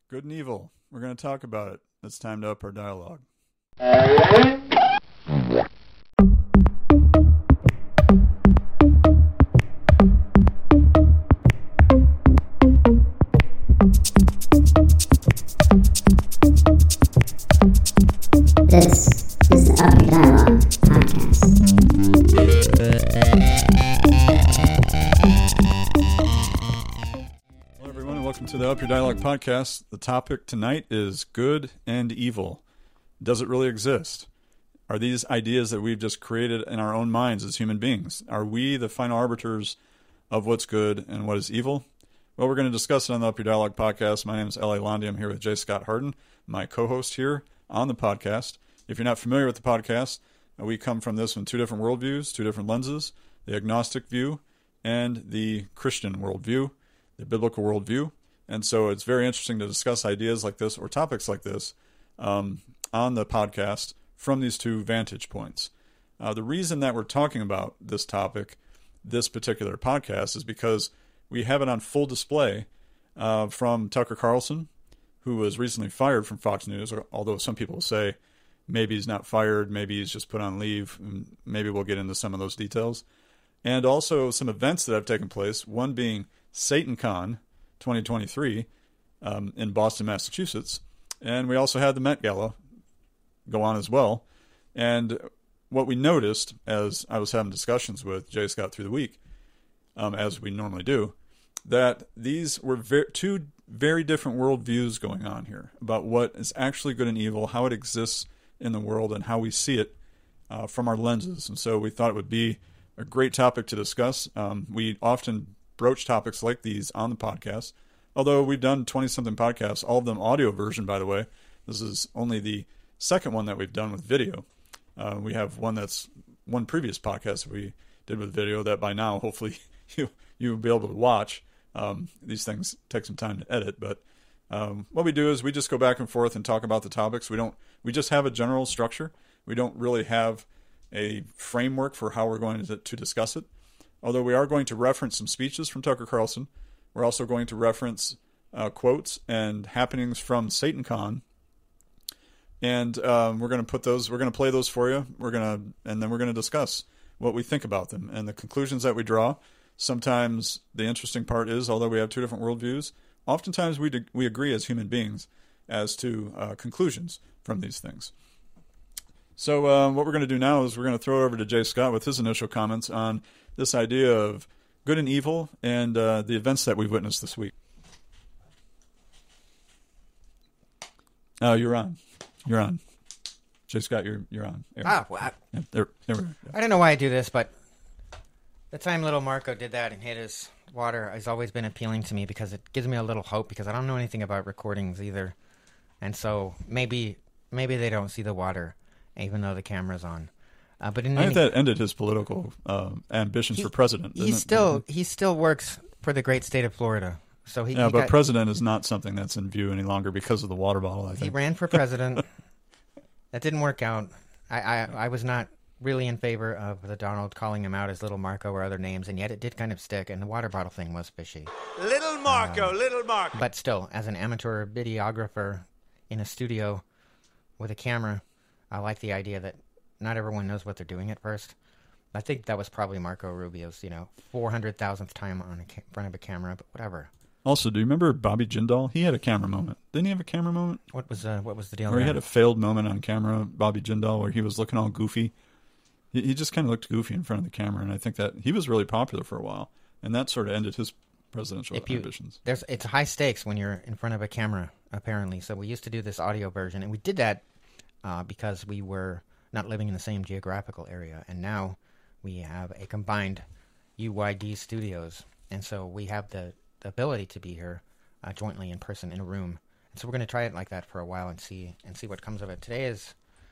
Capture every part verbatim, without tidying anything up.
Good and evil. We're going to talk about it. It's time to up our dialogue. This is the Up Your Dialogue podcast. Hello, everyone, and welcome to the Up Your Dialogue podcast. The topic tonight is good and evil. Does it really exist? Are these ideas that we've just created in our own minds as human beings? Are we the final arbiters of what's good and what is evil? Well, we're going to discuss it on the Up Your Dialogue podcast. My name is L A Londy. I'm here with J. Scott Harden, my co-host here on the podcast. If you're not familiar with the podcast, we come from this from two different worldviews, two different lenses, the agnostic view and the Christian worldview, the biblical worldview. And so it's very interesting to discuss ideas like this or topics like this um, on the podcast from these two vantage points. Uh, the reason that we're talking about this topic, this particular podcast, is because we have it on full display uh, from Tucker Carlson, who was recently fired from Fox News, or, although some people will say maybe he's not fired, maybe he's just put on leave, and maybe we'll get into some of those details. And also some events that have taken place, one being SatanCon twenty twenty-three um, in Boston, Massachusetts. And we also had the Met Gala go on as well. And what we noticed as I was having discussions with J. Scott through the week, um, as we normally do, that these were ver- two very different worldviews going on here about what is actually good and evil, how it exists in the world, and how we see it uh, from our lenses. And so we thought it would be a great topic to discuss. Um, we often broach topics like these on the podcast, although we've done twenty-something podcasts, all of them audio version, by the way. This is only the second one that we've done with video. Uh, we have one that's one previous podcast we did with video that by now, hopefully, you, you'll be able to watch. Um, these things take some time to edit, but um, what we do is we just go back and forth and talk about the topics. We don't. We just have a general structure. We don't really have a framework for how we're going to, to discuss it. Although we are going to reference some speeches from Tucker Carlson. We're also going to reference uh, quotes and happenings from SatanCon, and um, we're going to put those. We're going to play those for you. We're going to, and then we're going to discuss what we think about them and the conclusions that we draw. Sometimes the interesting part is, although we have two different worldviews, oftentimes we de- we agree as human beings as to uh, conclusions from these things. So uh, what we're going to do now is we're going to throw it over to Jay Scott with his initial comments on this idea of good and evil and uh, the events that we've witnessed this week. Oh, you're on. You're on. Jay Scott, you're you're on. There. Ah, well, I, Yeah, there, there we go. I don't know why I do this, but the time little Marco did that and hit his water has always been appealing to me because it gives me a little hope because I don't know anything about recordings either. And so maybe maybe they don't see the water even though the camera's on. Uh, but in I any, think that ended his political uh, ambitions he, for president. He didn't it? still he still works for the great state of Florida. So he Yeah, he but got, president is not something that's in view any longer because of the water bottle, I he think. ran for president. That didn't work out. I, I I was not really in favor of the Donald calling him out as Little Marco or other names, and yet it did kind of stick, and the water bottle thing was fishy. Little Marco, Um, little Marco. But still, as an amateur videographer in a studio with a camera, I like the idea that not everyone knows what they're doing at first. I think that was probably Marco Rubio's, you know, four hundred thousandth time on a ca- front of a camera, but whatever. Also, do you remember Bobby Jindal? He had a camera moment. Didn't he have a camera moment? What was uh, what was the deal Or he there? had a failed moment on camera, Bobby Jindal, where he was looking all goofy. He, he just kind of looked goofy in front of the camera, and I think that he was really popular for a while, and that sort of ended his presidential If you- ambitions. There's it's high stakes when you're in front of a camera, apparently. So we used to do this audio version, and we did that uh, because we were not living in the same geographical area, and now we have a combined U Y D studios, and so we have the, the ability to be here uh, jointly in person in a room. And so we're going to try it like that for a while and see and see what comes of it. Today is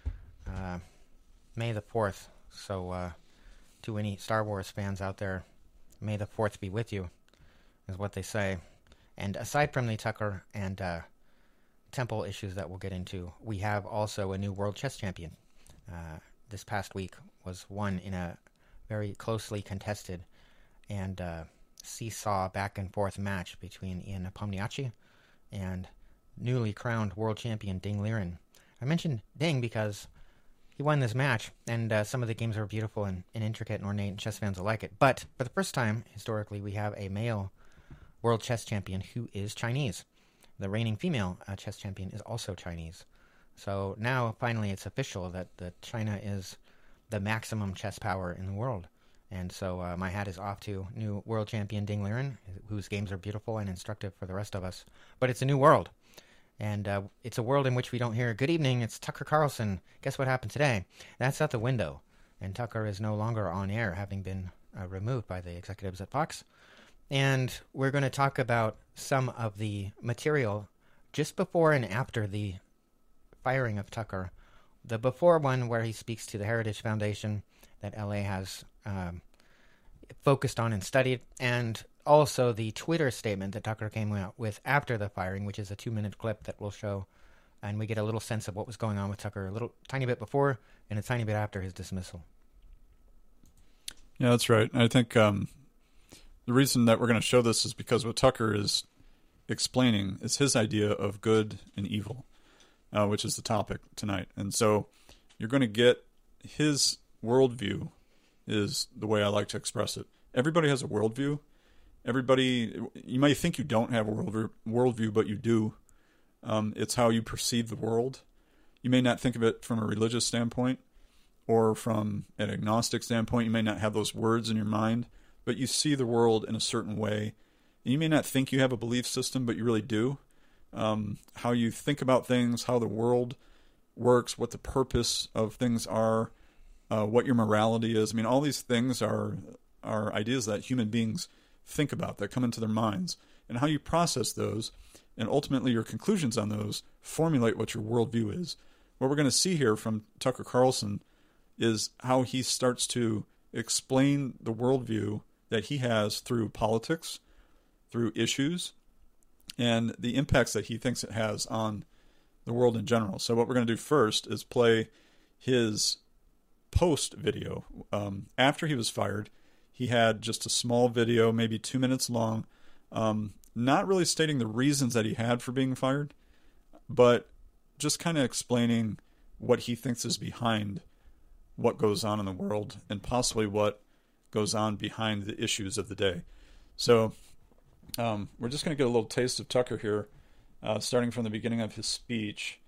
uh, May the fourth, so uh, to any Star Wars fans out there, May the fourth be with you, is what they say. And aside from the Tucker and uh, Temple issues that we'll get into, we have also a new world chess champion. Uh, this past week was won in a very closely contested and uh, seesaw back and forth match between Ian Nepomniachtchi and newly crowned world champion Ding Liren. I mentioned Ding because he won this match, and uh, some of the games are beautiful and, and intricate and ornate, and chess fans will like it. But for the first time, historically, we have a male world chess champion who is Chinese. The reigning female uh, chess champion is also Chinese. So now, finally, it's official that, that China is the maximum chess power in the world. And so uh, my hat is off to new world champion Ding Liren, whose games are beautiful and instructive for the rest of us. But it's a new world. And uh, it's a world in which we don't hear, good evening, it's Tucker Carlson. Guess what happened today? That's out the window. And Tucker is no longer on air, having been uh, removed by the executives at Fox. And we're going to talk about some of the material just before and after the firing of Tucker. The before one where he speaks to the Heritage Foundation that L A has um, focused on and studied, and also the Twitter statement that Tucker came out with after the firing, which is a two-minute clip that we'll show, and we get a little sense of what was going on with Tucker a little tiny bit before and a tiny bit after his dismissal. Yeah, that's right. I think um, the reason that we're going to show this is because what Tucker is explaining is his idea of good and evil, uh, which is the topic tonight. And so you're going to get his worldview is the way I like to express it. Everybody has a worldview. Everybody, you might think you don't have a world worldview, but you do. Um, it's how you perceive the world. You may not think of it from a religious standpoint or from an agnostic standpoint. You may not have those words in your mind, but you see the world in a certain way. And you may not think you have a belief system, but you really do. Um, how you think about things, how the world works, what the purpose of things are, uh, what your morality is. I mean, all these things are are ideas that human beings think about, that come into their minds, and how you process those, and ultimately your conclusions on those formulate what your worldview is. What we're going to see here from Tucker Carlson is how he starts to explain the worldview that he has through politics, through issues, and the impacts that he thinks it has on the world in general. So what we're going to do first is play his post video. Um, after he was fired, he had just a small video, maybe two minutes long, um, not really stating the reasons that he had for being fired, but just kind of explaining what he thinks is behind what goes on in the world and possibly what goes on behind the issues of the day. So um, we're just going to get a little taste of Tucker here, uh, starting from the beginning of his speech,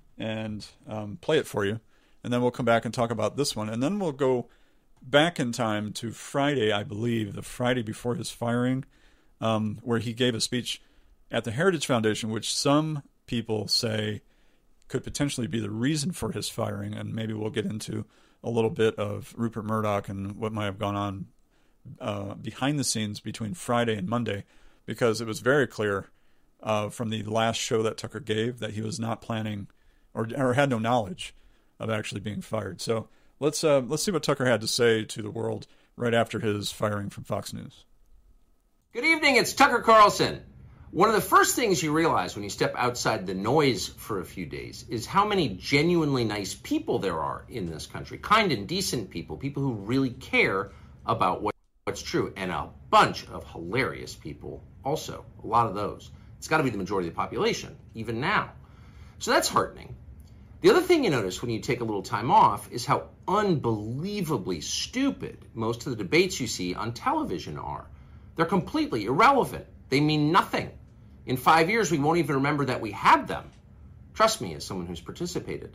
and um, play it for you. And then we'll come back and talk about this one. And then we'll go back in time to Friday, I believe, the Friday before his firing, um, where he gave a speech at the Heritage Foundation, which some people say could potentially be the reason for his firing. And maybe we'll get into a little bit of Rupert Murdoch and what might have gone on uh, behind the scenes between Friday and Monday, because it was very clear uh, from the last show that Tucker gave that he was not planning or, or had no knowledge of actually being fired. So let's uh, let's see what Tucker had to say to the world right after his firing from Fox News. Good evening, it's Tucker Carlson. One of the first things you realize when you step outside the noise for a few days is how many genuinely nice people there are in this country. Kind and decent people, people who really care about what, what's true, and a bunch of hilarious people also, a lot of those. It's got to be the majority of the population, even now. So that's heartening. The other thing you notice when you take a little time off is how unbelievably stupid most of the debates you see on television are. They're completely irrelevant. They mean nothing. In five years, we won't even remember that we had them. Trust me, as someone who's participated.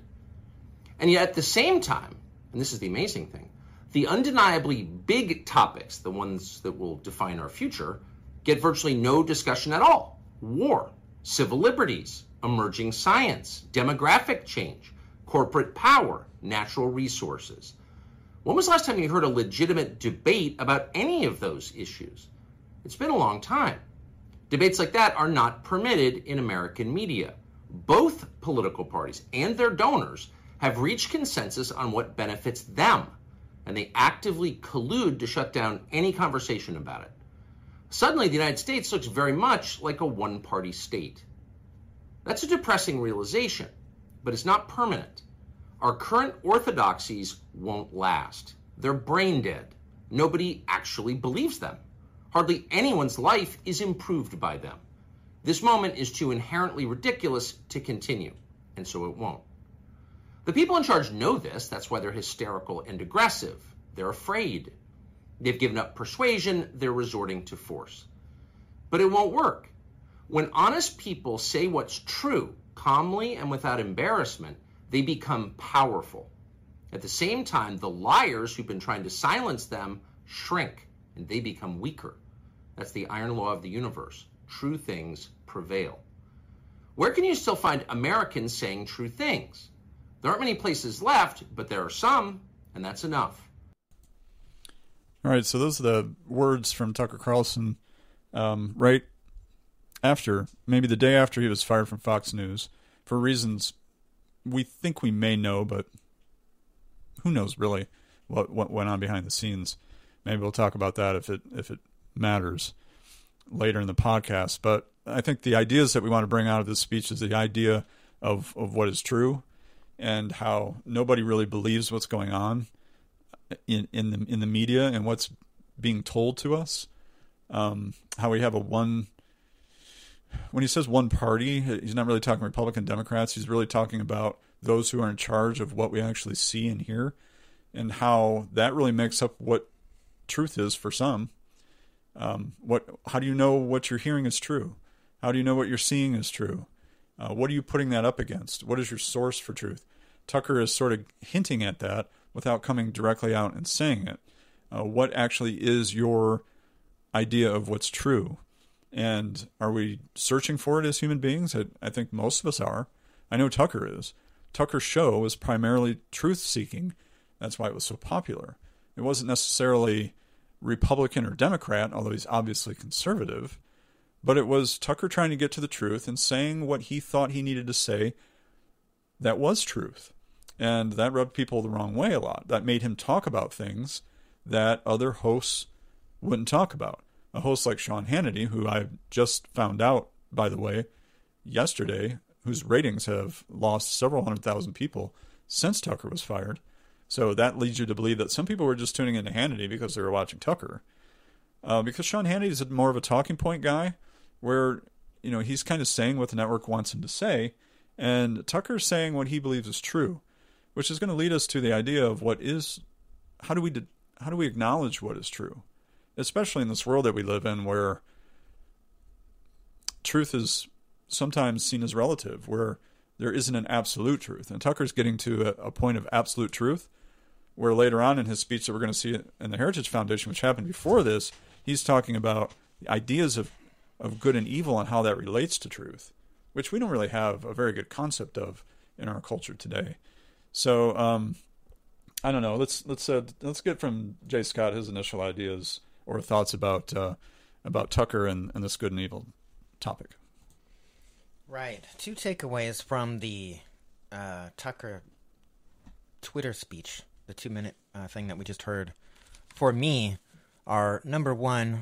And yet at the same time, and this is the amazing thing, the undeniably big topics, the ones that will define our future, get virtually no discussion at all. War, civil liberties, emerging science, demographic change, corporate power, natural resources. When was the last time you heard a legitimate debate about any of those issues? It's been a long time. Debates like that are not permitted in American media. Both political parties and their donors have reached consensus on what benefits them, and they actively collude to shut down any conversation about it. Suddenly, the United States looks very much like a one-party state. That's a depressing realization, but it's not permanent. Our current orthodoxies won't last. They're brain dead. Nobody actually believes them. Hardly anyone's life is improved by them. This moment is too inherently ridiculous to continue, and so it won't. The people in charge know this. That's why they're hysterical and aggressive. They're afraid. They've given up persuasion. They're resorting to force. But it won't work. When honest people say what's true, calmly and without embarrassment, they become powerful. At the same time, the liars who've been trying to silence them shrink, and they become weaker. That's the iron law of the universe. True things prevail. Where can you still find Americans saying true things? There aren't many places left, but there are some, and that's enough. All right, so those are the words from Tucker Carlson um, right after, maybe the day after he was fired from Fox News, for reasons we think we may know, but who knows really what, what went on behind the scenes. Maybe we'll talk about that if it if it matters later in the podcast. But I think the ideas that we want to bring out of this speech is the idea of, of what is true and how nobody really believes what's going on in, in the in the media and what's being told to us. Um, how we have a one, when he says one party, he's not really talking Republican Democrats. He's really talking about those who are in charge of what we actually see and hear, and how that really makes up what truth is for some. Um, what? How do you know what you're hearing is true? How do you know what you're seeing is true? Uh, what are you putting that up against? What is your source for truth? Tucker is sort of hinting at that without coming directly out and saying it. Uh, what actually is your idea of what's true? And are we searching for it as human beings? I, I think most of us are. I know Tucker is. Tucker's show was primarily truth-seeking. That's why it was so popular. It wasn't necessarily Republican or Democrat, although he's obviously conservative, but it was Tucker trying to get to the truth and saying what he thought he needed to say that was truth. And that rubbed people the wrong way a lot. That made him talk about things that other hosts wouldn't talk about. A host like Sean Hannity, who I just found out, by the way, yesterday, whose ratings have lost several hundred thousand people since Tucker was fired. So that leads you to believe that some people were just tuning into Hannity because they were watching Tucker. Uh, because Sean Hannity is more of a talking point guy, where, you know, he's kind of saying what the network wants him to say, and Tucker's saying what he believes is true, which is going to lead us to the idea of what is, how do we how do we acknowledge what is true, especially in this world that we live in, where truth is sometimes seen as relative, where there isn't an absolute truth. And Tucker's getting to a, a point of absolute truth, where later on in his speech that we're going to see in the Heritage Foundation, which happened before this, he's talking about the ideas of, of good and evil and how that relates to truth, which we don't really have a very good concept of in our culture today. So, um, I don't know. Let's let's uh, let's get from Jay Scott his initial ideas or thoughts about uh, about Tucker and, and this good and evil topic. Right. Two takeaways from the uh, Tucker Twitter speech, the two-minute uh, thing that we just heard, for me, are, number one,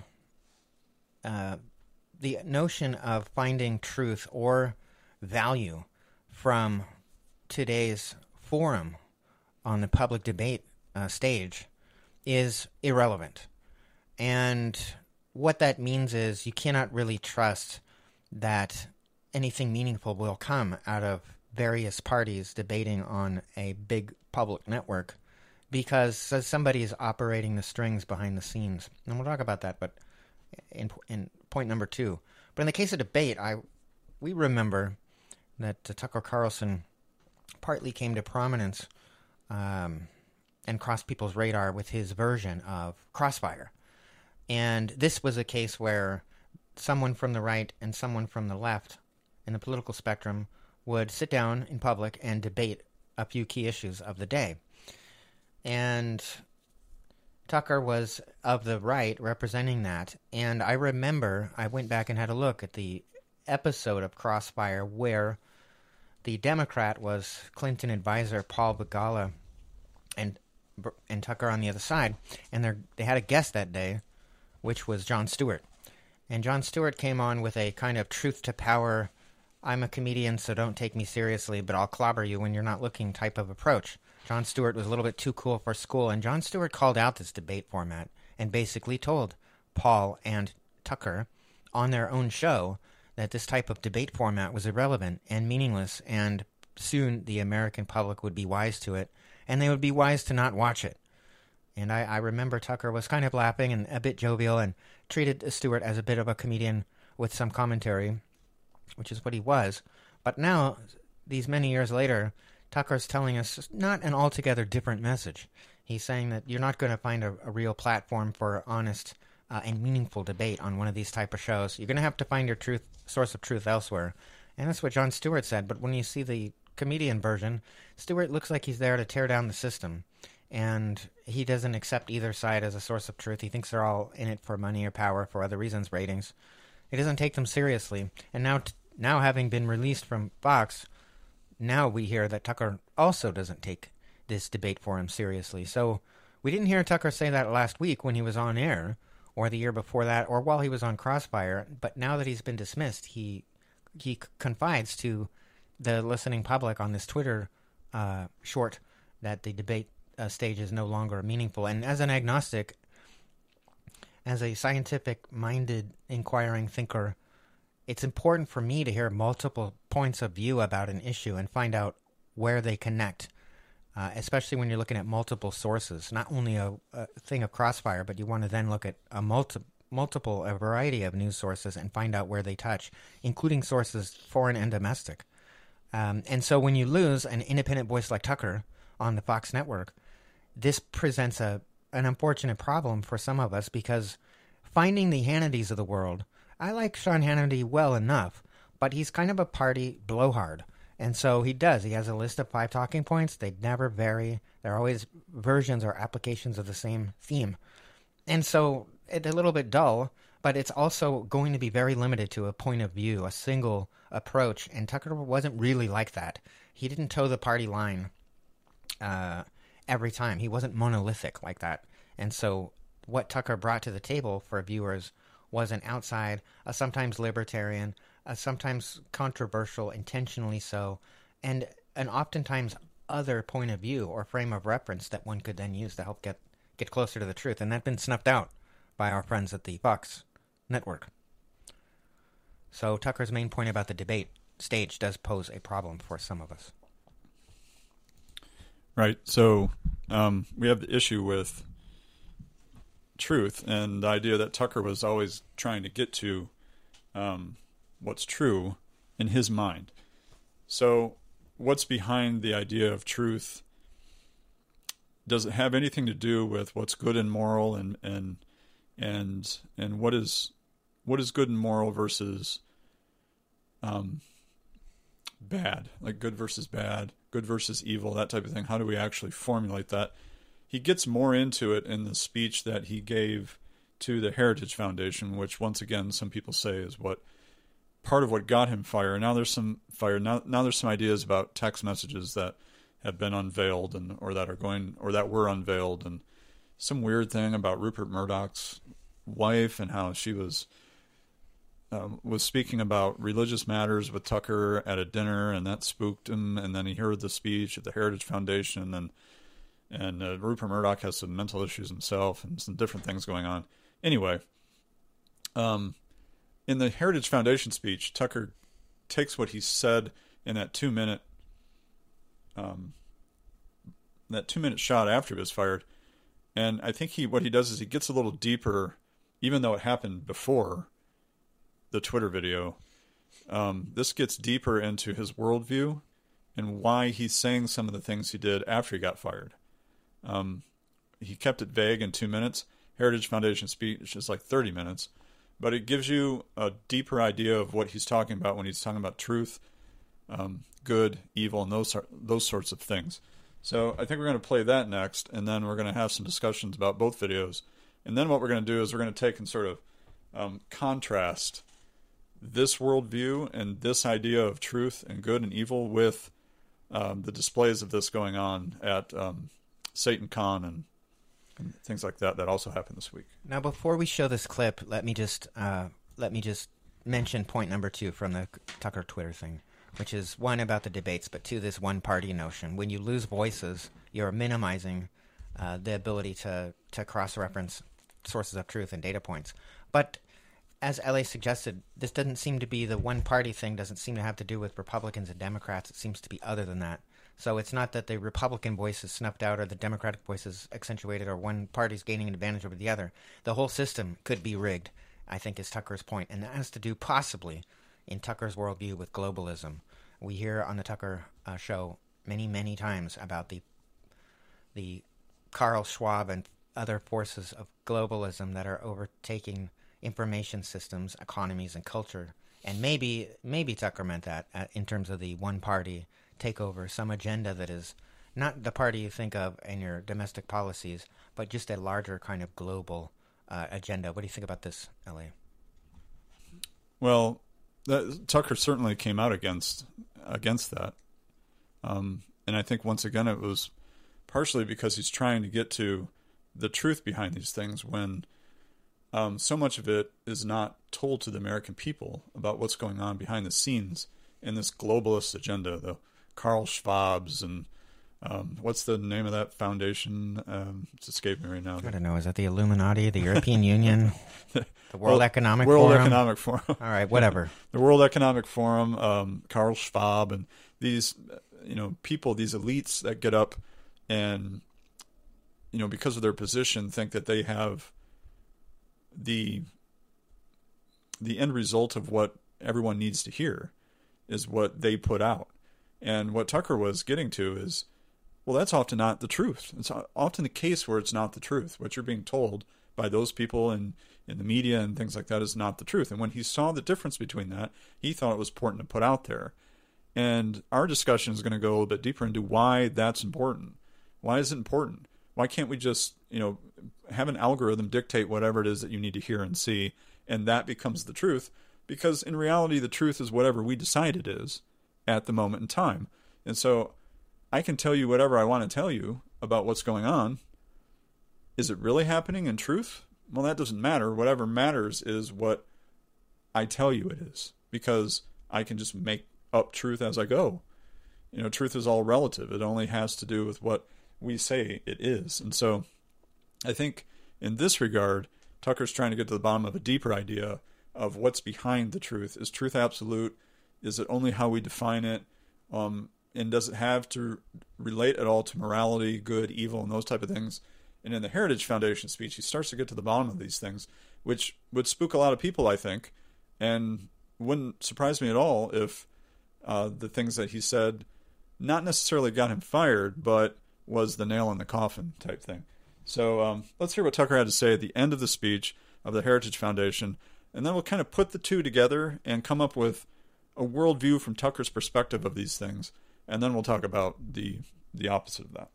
uh, the notion of finding truth or value from today's forum on the public debate uh, stage is irrelevant. And what that means is you cannot really trust that anything meaningful will come out of various parties debating on a big public network, because somebody is operating the strings behind the scenes. And we'll talk about that, but in, in point number two. But in the case of debate, I we remember that uh, Tucker Carlson partly came to prominence um, and crossed people's radar with his version of Crossfire. And this was a case where someone from the right and someone from the left in the political spectrum would sit down in public and debate a few key issues of the day. And Tucker was of the right representing that. And I remember I went back and had a look at the episode of Crossfire where the Democrat was Clinton advisor Paul Begala and and Tucker on the other side. And they they had a guest that day, which was Jon Stewart. And Jon Stewart came on with a kind of truth to power, I'm a comedian, so don't take me seriously, but I'll clobber you when you're not looking type of approach. Jon Stewart was a little bit too cool for school, and Jon Stewart called out this debate format and basically told Paul and Tucker on their own show that this type of debate format was irrelevant and meaningless, and soon the American public would be wise to it, and they would be wise to not watch it. And I, I remember Tucker was kind of laughing and a bit jovial and treated Stewart as a bit of a comedian with some commentary, which is what he was. But now, these many years later, Tucker's telling us not an altogether different message. He's saying that you're not going to find a, a real platform for honest uh, and meaningful debate on one of these type of shows. You're going to have to find your truth source of truth elsewhere. And that's what Jon Stewart said. But when you see the comedian version, Stewart looks like he's there to tear down the system. And he doesn't accept either side as a source of truth. He thinks they're all in it for money or power, for other reasons, ratings. He doesn't take them seriously. And now, t- now having been released from Fox, now we hear that Tucker also doesn't take this debate forum seriously. So we didn't hear Tucker say that last week when he was on air, or the year before that, or while he was on Crossfire. But now that he's been dismissed, he he confides to the listening public on this Twitter uh, short that the debate uh, stage is no longer meaningful. And as an agnostic, as a scientific-minded, inquiring thinker, it's important for me to hear multiple points of view about an issue and find out where they connect, uh, especially when you're looking at multiple sources. Not only a, a thing of Crossfire, but you want to then look at a multi, multiple, a variety of news sources and find out where they touch, including sources foreign and domestic. Um, and so when you lose an independent voice like Tucker on the Fox network, this presents a an unfortunate problem for some of us, because finding the Hannitys of the world, I like Sean Hannity well enough, but he's kind of a party blowhard. And so he does. He has a list of five talking points. They never vary. They're always versions or applications of the same theme. And so it's a little bit dull, but it's also going to be very limited to a point of view, a single approach. And Tucker wasn't really like that. He didn't toe the party line uh, every time. He wasn't monolithic like that. And so what Tucker brought to the table for viewers was an outside, a sometimes libertarian, a sometimes controversial, intentionally so, and an oftentimes other point of view or frame of reference that one could then use to help get, get closer to the truth. And that's been snuffed out by our friends at the Fox network. So Tucker's main point about the debate stage does pose a problem for some of us. Right. So um, we have the issue with truth and the idea that Tucker was always trying to get to um, what's true in his mind. So what's behind the idea of truth? Does it have anything to do with what's good and moral, and and and and what is what is good and moral versus um, bad, like good versus bad, good versus evil, that type of thing? How do we actually formulate that? He gets more into it in the speech that he gave to the Heritage Foundation, which once again some people say is what part of what got him fired. Now there's some fire. Now now there's some ideas about text messages that have been unveiled and or that are going or that were unveiled, and some weird thing about Rupert Murdoch's wife and how she was um, was speaking about religious matters with Tucker at a dinner, and that spooked him. And then he heard the speech at the Heritage Foundation, and and uh, Rupert Murdoch has some mental issues himself and some different things going on. Anyway, um, in the Heritage Foundation speech, Tucker takes what he said in that two minute um, that two minute shot after he was fired, and I think he what he does is he gets a little deeper, even though it happened before the Twitter video. Um, this gets deeper into his worldview and why he's saying some of the things he did after he got fired. Um, he kept it vague in two minutes. Heritage Foundation speech is like thirty minutes, but it gives you a deeper idea of what he's talking about when he's talking about truth, um, good, evil, and those those sorts of things. So I think we're going to play that next, and then we're going to have some discussions about both videos. And then what we're going to do is we're going to take and sort of um, contrast this worldview and this idea of truth and good and evil with um, the displays of this going on at um, Satan Con and, and things like that that also happened this week. Now, before we show this clip, let me just uh, let me just mention point number two from the Tucker Twitter thing, which is one about the debates, but two, this one-party notion. When you lose voices, you're minimizing uh, the ability to to cross-reference sources of truth and data points. But as L A suggested, this doesn't seem to be the one-party thing, doesn't seem to have to do with Republicans and Democrats. It seems to be other than that. So it's not that the Republican voice is snuffed out or the Democratic voice is accentuated or one party's gaining an advantage over the other. The whole system could be rigged, I think, is Tucker's point. And that has to do possibly, in Tucker's worldview, with globalism. We hear on the Tucker uh, show many, many times about the the Carl Schwab and other forces of globalism that are overtaking information systems, economies, and culture. And maybe maybe Tucker meant that uh, in terms of the one-party takeover, some agenda that is not the party you think of in your domestic policies, but just a larger kind of global uh, agenda. What do you think about this, L A? Well, that, Tucker certainly came out against against that. Um, and I think, once again, it was partially because he's trying to get to the truth behind these things when um, so much of it is not told to the American people about what's going on behind the scenes in this globalist agenda, the Carl Schwab's and um, what's the name of that foundation? Um, it's escaping me right now. I don't know. Is that the Illuminati, the European Union, the World World Economic World Forum? Economic Forum. All right, whatever. The World Economic Forum, um, Carl Schwab, and these, you know, people, these elites that get up and, you know, because of their position, think that they have the the end result of what everyone needs to hear is what they put out. And what Tucker was getting to is, well, that's often not the truth. It's often the case where it's not the truth. What you're being told by those people in, in the media and things like that is not the truth. And when he saw the difference between that, he thought it was important to put out there. And our discussion is going to go a little bit deeper into why that's important. Why is it important? Why can't we just, you know, have an algorithm dictate whatever it is that you need to hear and see, and that becomes the truth? Because in reality, the truth is whatever we decide it is at the moment in time. And so I can tell you whatever I want to tell you about what's going on. Is it really happening in truth? Well, that doesn't matter. Whatever matters is what I tell you it is, because I can just make up truth as I go. You know, truth is all relative. It only has to do with what we say it is. And so I think in this regard, Tucker's trying to get to the bottom of a deeper idea of what's behind the truth. Is truth absolute? Is it only how we define it? Um, and does it have to relate at all to morality, good, evil, and those type of things? And in the Heritage Foundation speech, he starts to get to the bottom of these things, which would spook a lot of people, I think, and wouldn't surprise me at all if uh, the things that he said not necessarily got him fired, but was the nail in the coffin type thing. So um, let's hear what Tucker had to say at the end of the speech of the Heritage Foundation, and then we'll kind of put the two together and come up with a worldview from Tucker's perspective of these things, and then we'll talk about the the opposite of that.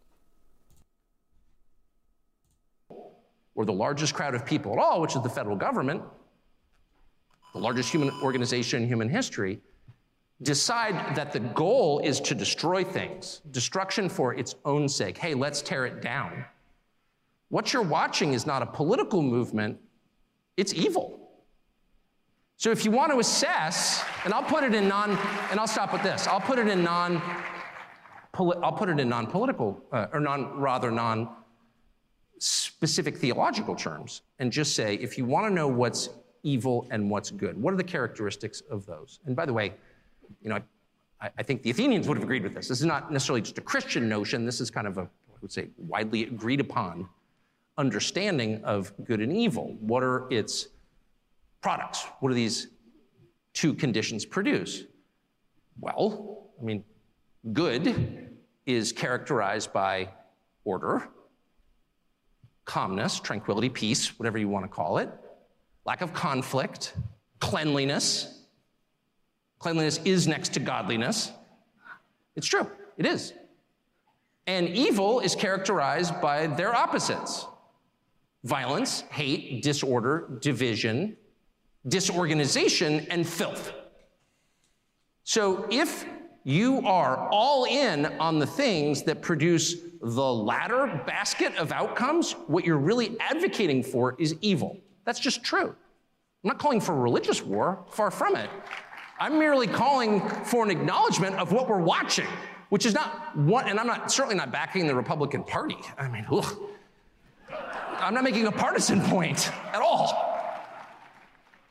Or the largest crowd of people at all, which is the federal government, the largest human organization in human history, decide that the goal is to destroy things, destruction for its own sake. Hey, let's tear it down. What you're watching is not a political movement, it's evil. So if you want to assess, and I'll put it in non, and I'll stop with this, I'll put it in non, I'll put it in non-political, uh, or non, rather non-specific theological terms, and just say, if you want to know what's evil and what's good, what are the characteristics of those? And by the way, you know, I, I think the Athenians would have agreed with this. This is not necessarily just a Christian notion. This is kind of a, I would say, widely agreed upon understanding of good and evil. What are its products? What do these two conditions produce? Well, I mean, good is characterized by order, calmness, tranquility, peace, whatever you want to call it, lack of conflict, cleanliness. Cleanliness is next to godliness. It's true, it is. And evil is characterized by their opposites: violence, hate, disorder, division, disorganization, and filth. So if you are all in on the things that produce the latter basket of outcomes, what you're really advocating for is evil. That's just true. I'm not calling for religious war, far from it. I'm merely calling for an acknowledgement of what we're watching, which is not what, and I'm not certainly not backing the Republican Party. I mean, ugh. I'm not making a partisan point at all.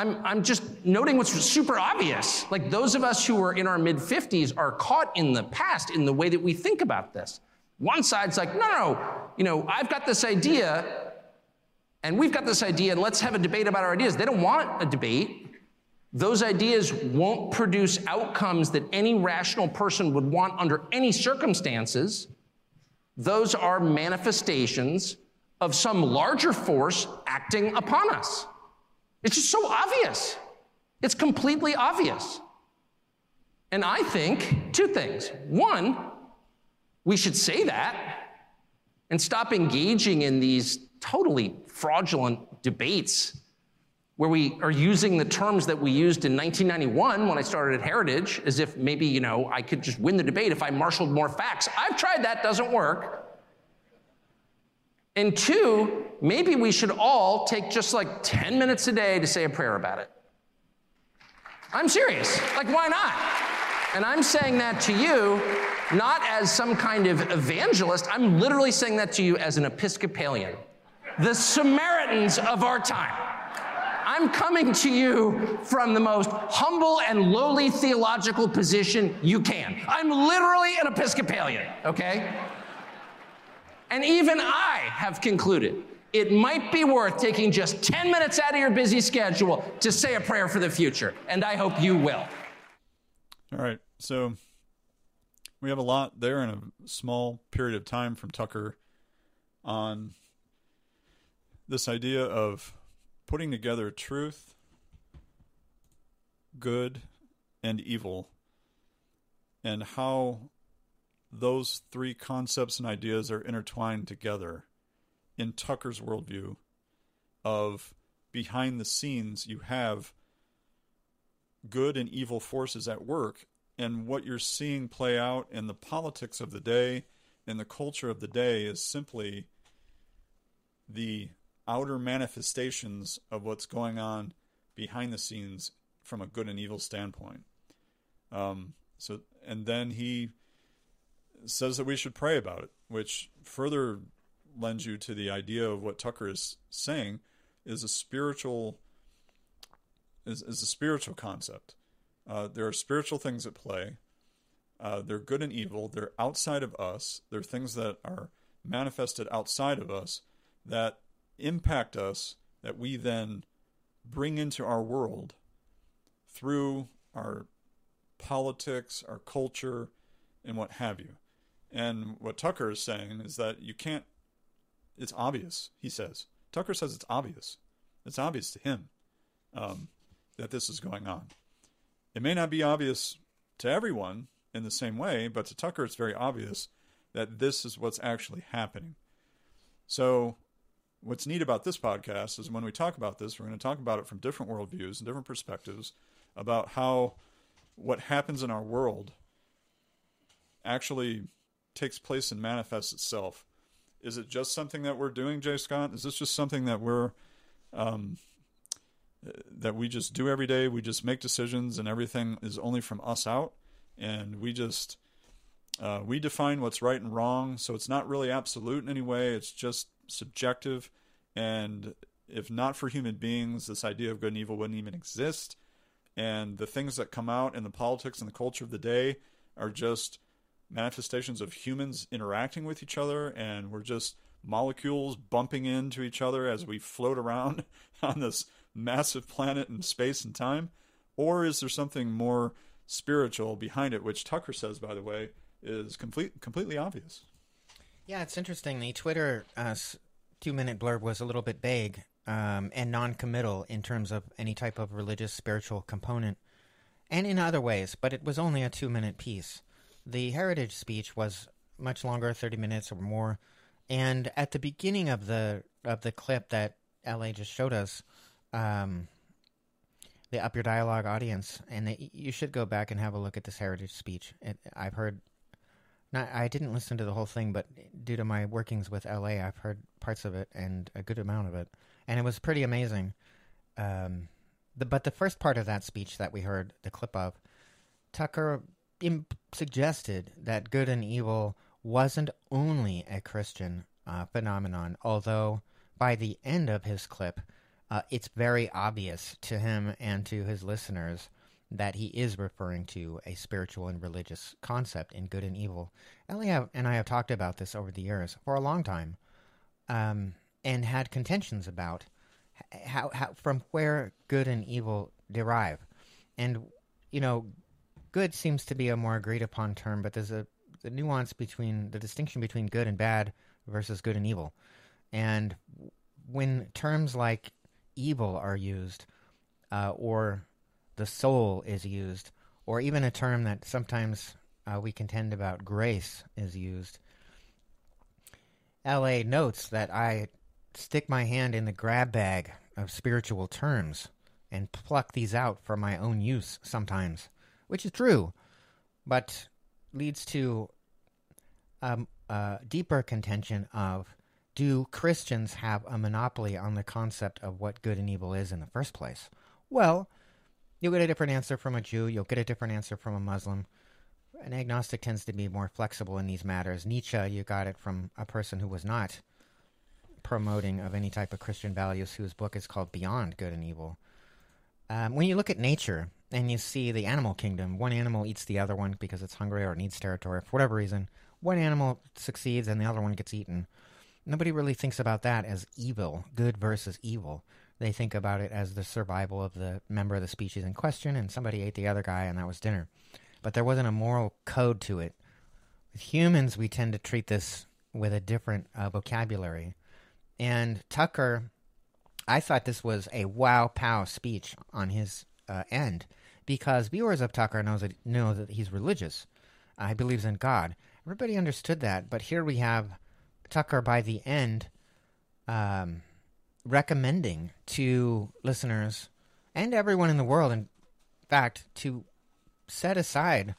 I'm, I'm just noting what's super obvious. Like those of us who are in our mid fifties are caught in the past in the way that we think about this. One side's like, no, no, you know, I've got this idea and we've got this idea and let's have a debate about our ideas. They don't want a debate. Those ideas won't produce outcomes that any rational person would want under any circumstances. Those are manifestations of some larger force acting upon us. It's just so obvious. It's completely obvious. And I think two things. One, we should say that and stop engaging in these totally fraudulent debates where we are using the terms that we used in nineteen ninety-one when I started at Heritage, as if maybe, you know, I could just win the debate if I marshaled more facts. I've tried that, doesn't work. And two, maybe we should all take just like ten minutes a day to say a prayer about it. I'm serious. Like, why not? And I'm saying that to you, not as some kind of evangelist. I'm literally saying that to you as an Episcopalian. The Samaritans of our time. I'm coming to you from the most humble and lowly theological position you can. I'm literally an Episcopalian, okay? And even I have concluded it might be worth taking just ten minutes out of your busy schedule to say a prayer for the future, and I hope you will. All right, so we have a lot there in a small period of time from Tucker on this idea of putting together truth, good, and evil, and how those three concepts and ideas are intertwined together in Tucker's worldview of behind the scenes you have good and evil forces at work, and what you're seeing play out in the politics of the day and the culture of the day is simply the outer manifestations of what's going on behind the scenes from a good and evil standpoint. Um, so, and then he says that we should pray about it, which further lends you to the idea of what Tucker is saying is a spiritual is, is a spiritual concept. Uh, there are spiritual things at play. Uh, they're good and evil. They're outside of us. They're things that are manifested outside of us that impact us, that we then bring into our world through our politics, our culture, and what have you. And what Tucker is saying is that you can't, it's obvious, he says. Tucker says it's obvious. It's obvious to him um, that this is going on. It may not be obvious to everyone in the same way, but to Tucker it's very obvious that this is what's actually happening. So what's neat about this podcast is when we talk about this, we're going to talk about it from different worldviews and different perspectives about how what happens in our world actually takes place and manifests itself. Is it just something that we're doing, Jay Scott? Is this just something that we're um, that we just do every day? We just make decisions and everything is only from us out, and we just uh, we define what's right and wrong. So it's not really absolute in any way. It's just subjective, and if not for human beings, this idea of good and evil wouldn't even exist. And the things that come out in the politics and the culture of the day are just manifestations of humans interacting with each other, and we're just molecules bumping into each other as we float around on this massive planet in space and time? Or is there something more spiritual behind it, which Tucker says, by the way, is complete, completely obvious? Yeah, it's interesting. The Twitter uh, two-minute blurb was a little bit vague um, and non-committal in terms of any type of religious, spiritual component, and in other ways, but it was only a two-minute piece. The Heritage speech was much longer, thirty minutes or more, and at the beginning of the of the clip that L A just showed us, um, the Up Your Dialogue audience, and they, you should go back and have a look at this Heritage speech. It, I've heard, not I didn't listen to the whole thing, but due to my workings with L A, I've heard parts of it and a good amount of it, and it was pretty amazing. Um, the, but the first part of that speech that we heard the clip of, Tucker imp- suggested that good and evil wasn't only a Christian uh, phenomenon, although by the end of his clip, uh, it's very obvious to him and to his listeners that he is referring to a spiritual and religious concept in good and evil. Ellie and I have talked about this over the years for a long time, um, and had contentions about how, how from where good and evil derive. And, you know, good seems to be a more agreed upon term, but there's a the nuance between the distinction between good and bad versus good and evil. And when terms like evil are used, uh, or the soul is used, or even a term that sometimes uh, we contend about, grace, is used, L A notes that I stick my hand in the grab bag of spiritual terms and pluck these out for my own use sometimes, which is true, but leads to um, a deeper contention of, do Christians have a monopoly on the concept of what good and evil is in the first place? Well, you'll get a different answer from a Jew, you'll get a different answer from a Muslim. An agnostic tends to be more flexible in these matters. Nietzsche, you got it from a person who was not promoting of any type of Christian values, whose book is called Beyond Good and Evil. Um, when you look at nature and you see the animal kingdom, one animal eats the other one because it's hungry or needs territory for whatever reason. One animal succeeds and the other one gets eaten. Nobody really thinks about that as evil, good versus evil. They think about it as the survival of the member of the species in question, and somebody ate the other guy and that was dinner. But there wasn't a moral code to it. With humans, we tend to treat this with a different uh, vocabulary. And Tucker, I thought this was a wow-pow speech on his uh, end, because viewers of Tucker knows that, know that he's religious. Uh, he believes in God. Everybody understood that, but here we have Tucker by the end um, recommending to listeners and everyone in the world, in fact, to set aside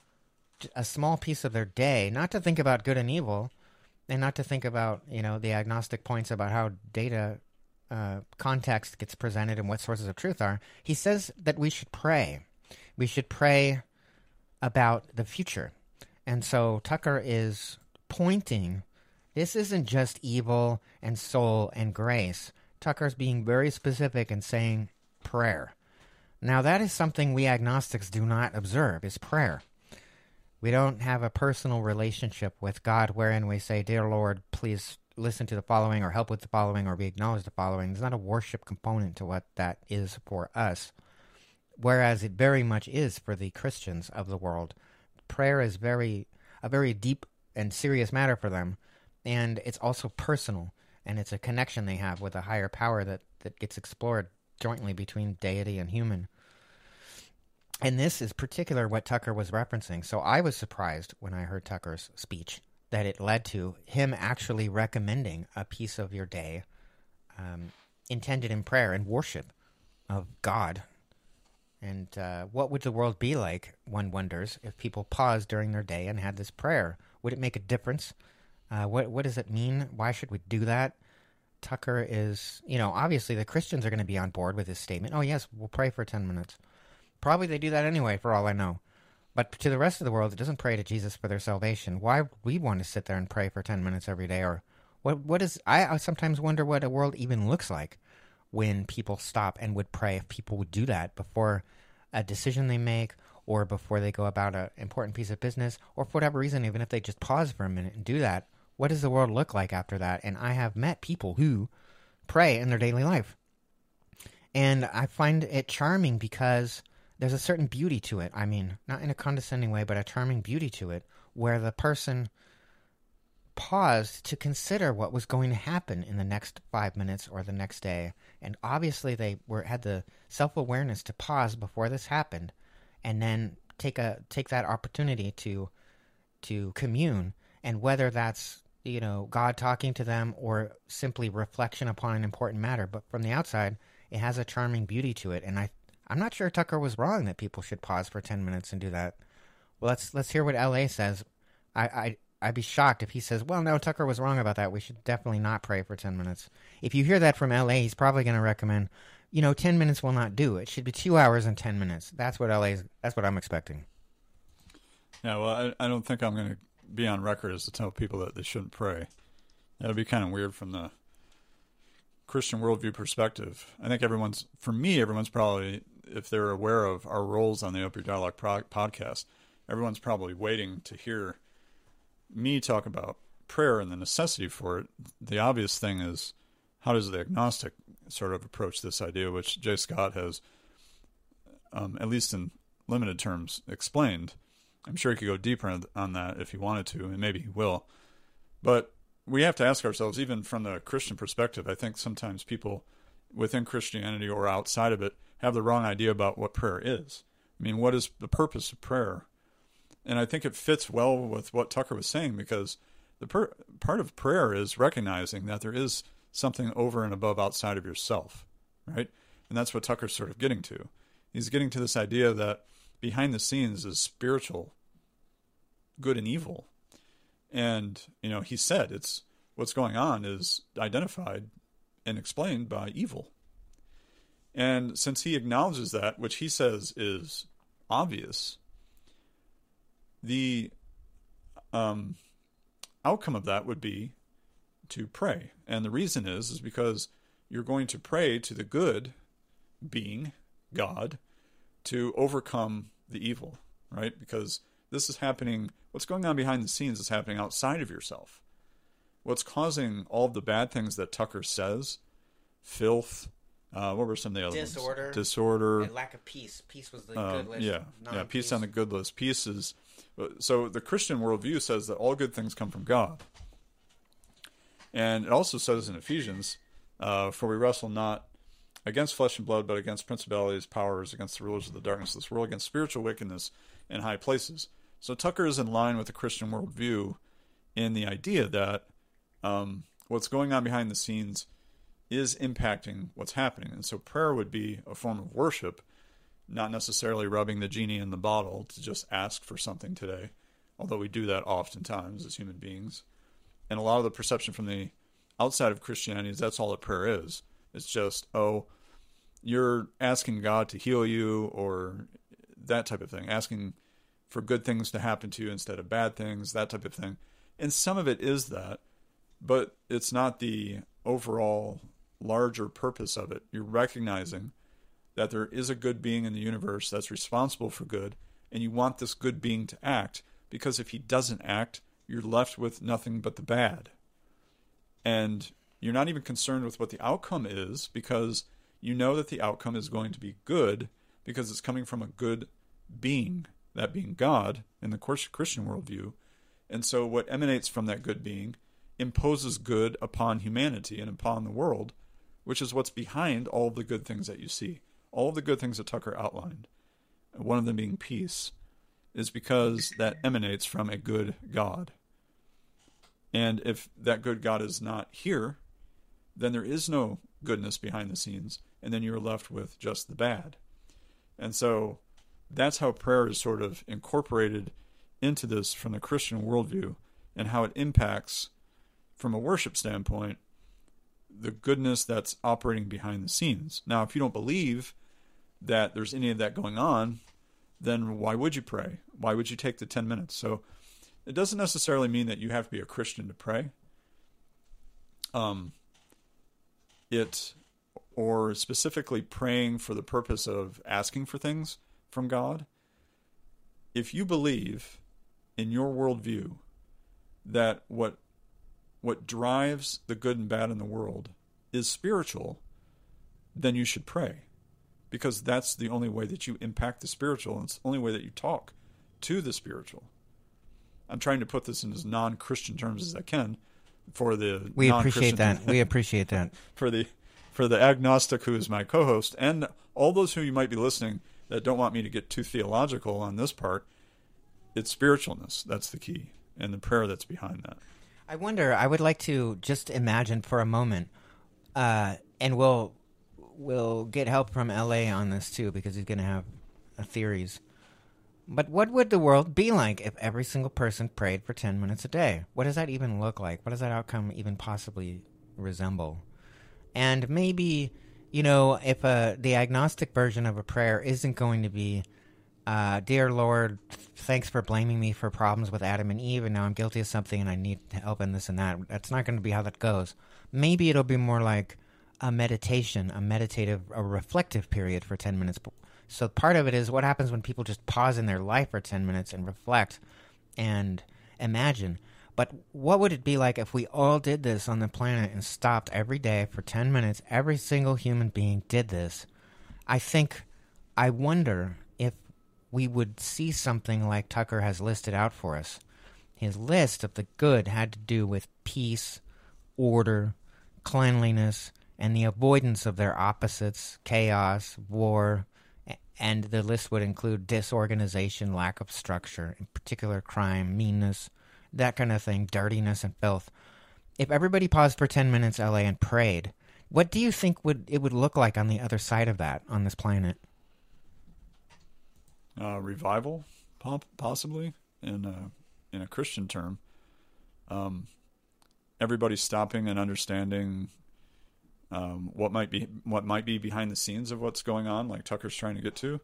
a small piece of their day, not to think about good and evil, and not to think about, you know, the agnostic points about how data uh, context gets presented and what sources of truth are. He says that we should pray. We should pray about the future. And so Tucker is pointing, this isn't just evil and soul and grace. Tucker's being very specific and saying prayer. Now, that is something we agnostics do not observe, is prayer. We don't have a personal relationship with God wherein we say, Dear Lord, please listen to the following, or help with the following, or we acknowledge the following. There's not a worship component to what that is for us, whereas it very much is for the Christians of the world. Prayer is very a very deep and serious matter for them, and it's also personal, and it's a connection they have with a higher power that, that gets explored jointly between deity and human. And this is particular what Tucker was referencing. So I was surprised when I heard Tucker's speech that it led to him actually recommending a piece of your day um, intended in prayer and worship of God. And uh, what would the world be like, one wonders, if people paused during their day and had this prayer? Would it make a difference? Uh, what what does it mean? Why should we do that? Tucker is, you know, obviously the Christians are going to be on board with his statement. Oh, yes, we'll pray for ten minutes. Probably they do that anyway, for all I know. But to the rest of the world, it doesn't pray to Jesus for their salvation. Why would we want to sit there and pray for ten minutes every day? Or what? What is? I, I sometimes wonder what a world even looks like when people stop and would pray, if people would do that before a decision they make, or before they go about an important piece of business, or for whatever reason, even if they just pause for a minute and do that. What does the world look like after that? And I have met people who pray in their daily life. And I find it charming because there's a certain beauty to it. I mean, not in a condescending way, but a charming beauty to it, where the person paused to consider what was going to happen in the next five minutes or the next day. And obviously they were had the self-awareness to pause before this happened, and then take a take that opportunity to to commune. And whether that's, you know, God talking to them or simply reflection upon an important matter, but from the outside, it has a charming beauty to it. And I, I'm not sure Tucker was wrong that people should pause for ten minutes and do that. Well, let's let's hear what L A says. I, I, I'd be shocked if he says, well, no, Tucker was wrong about that. We should definitely not pray for ten minutes. If you hear that from L A, he's probably going to recommend, you know, ten minutes will not do. It should be two hours and ten minutes. That's what L A's, that's what I'm expecting. Yeah, well, I, I don't think I'm going to be on record as to tell people that they shouldn't pray. That would be kind of weird from the Christian worldview perspective, I think everyone's, for me, everyone's probably, if they're aware of our roles on the Open Your Dialogue pro- podcast, everyone's probably waiting to hear me talk about prayer and the necessity for it. The obvious thing is, how does the agnostic sort of approach this idea, which J. Scott has, um, at least in limited terms, explained. I'm sure he could go deeper on that if he wanted to, and maybe he will. But we have to ask ourselves, even from the Christian perspective, I think sometimes people within Christianity or outside of it have the wrong idea about what prayer is. I mean, what is the purpose of prayer? And I think it fits well with what Tucker was saying, because the per- part of prayer is recognizing that there is something over and above outside of yourself, right? And that's what Tucker's sort of getting to. He's getting to this idea that behind the scenes is spiritual good and evil. And, you know, he said it's what's going on is identified and explained by evil. And since he acknowledges that, which he says is obvious, the um, outcome of that would be to pray. And the reason is, is because you're going to pray to the good being, God, to overcome the evil, right? Because this is happening, what's going on behind the scenes is happening outside of yourself. What's causing all of the bad things that Tucker says, filth, uh, what were some of the other Disorder. ones? Disorder. And lack of peace. Peace was the Uh, good list. yeah, Non-peace. yeah, peace on the good list. Peace is, so the Christian worldview says that all good things come from God. And it also says in Ephesians, uh, for we wrestle not against flesh and blood, but against principalities, powers, against the rulers of the darkness of this world, against spiritual wickedness in high places. So Tucker is in line with the Christian worldview in the idea that um, what's going on behind the scenes is impacting what's happening. And so prayer would be a form of worship, not necessarily rubbing the genie in the bottle to just ask for something today, although we do that oftentimes as human beings. And a lot of the perception from the outside of Christianity is that's all that prayer is. It's just, oh, you're asking God to heal you or that type of thing, asking for good things to happen to you instead of bad things, that type of thing. And some of it is that, but it's not the overall larger purpose of it. You're recognizing that there is a good being in the universe that's responsible for good, and you want this good being to act, because if he doesn't act, you're left with nothing but the bad. And you're not even concerned with what the outcome is, because you know that the outcome is going to be good because it's coming from a good being, that being God in the Christian worldview. And so what emanates from that good being imposes good upon humanity and upon the world, which is what's behind all of the good things that you see. All of the good things that Tucker outlined, one of them being peace, is because that emanates from a good God. And if that good God is not here, then there is no goodness behind the scenes, and then you're left with just the bad. And so that's how prayer is sort of incorporated into this from the Christian worldview, and how it impacts, from a worship standpoint, the goodness that's operating behind the scenes. Now, if you don't believe that there's any of that going on, then why would you pray? Why would you take the ten minutes? So it doesn't necessarily mean that you have to be a Christian to pray. Um, it, or specifically praying for the purpose of asking for things from God. If you believe in your worldview that what what drives the good and bad in the world is spiritual, then you should pray, because that's the only way that you impact the spiritual, and it's the only way that you talk to the spiritual. I'm trying to put this in as non-Christian terms as I can for the We non-Christian appreciate that. We appreciate that. for the for the agnostic who is my co-host, and all those who you might be listening that don't want me to get too theological on this part. It's spiritualness. That's the key, and the prayer that's behind that. I wonder, I would like to just imagine for a moment, uh, and we'll we'll get help from L A on this too, because he's going to have uh, theories. But what would the world be like if every single person prayed for ten minutes a day? What does that even look like? What does that outcome even possibly resemble? And maybe, you know, if uh, the agnostic version of a prayer isn't going to be, uh, Dear Lord, thanks for blaming me for problems with Adam and Eve, and now I'm guilty of something and I need help in this and that. That's not going to be how that goes. Maybe it'll be more like, a meditation, a meditative, a reflective period for ten minutes. So part of it is what happens when people just pause in their life for ten minutes and reflect and imagine. But what would it be like if we all did this on the planet and stopped every day for ten minutes? Every single human being did this. I think, I wonder if we would see something like Tucker has listed out for us. His list of the good had to do with peace, order, cleanliness, and the avoidance of their opposites, chaos, war, and the list would include disorganization, lack of structure, in particular crime, meanness, that kind of thing, dirtiness and filth. If everybody paused for ten minutes, L A, and prayed, what do you think would it would look like on the other side of that, on this planet? Uh, revival, possibly, in a, in a Christian term. Um, everybody stopping and understanding um, what might be what might be behind the scenes of what's going on, like Tucker's trying to get to.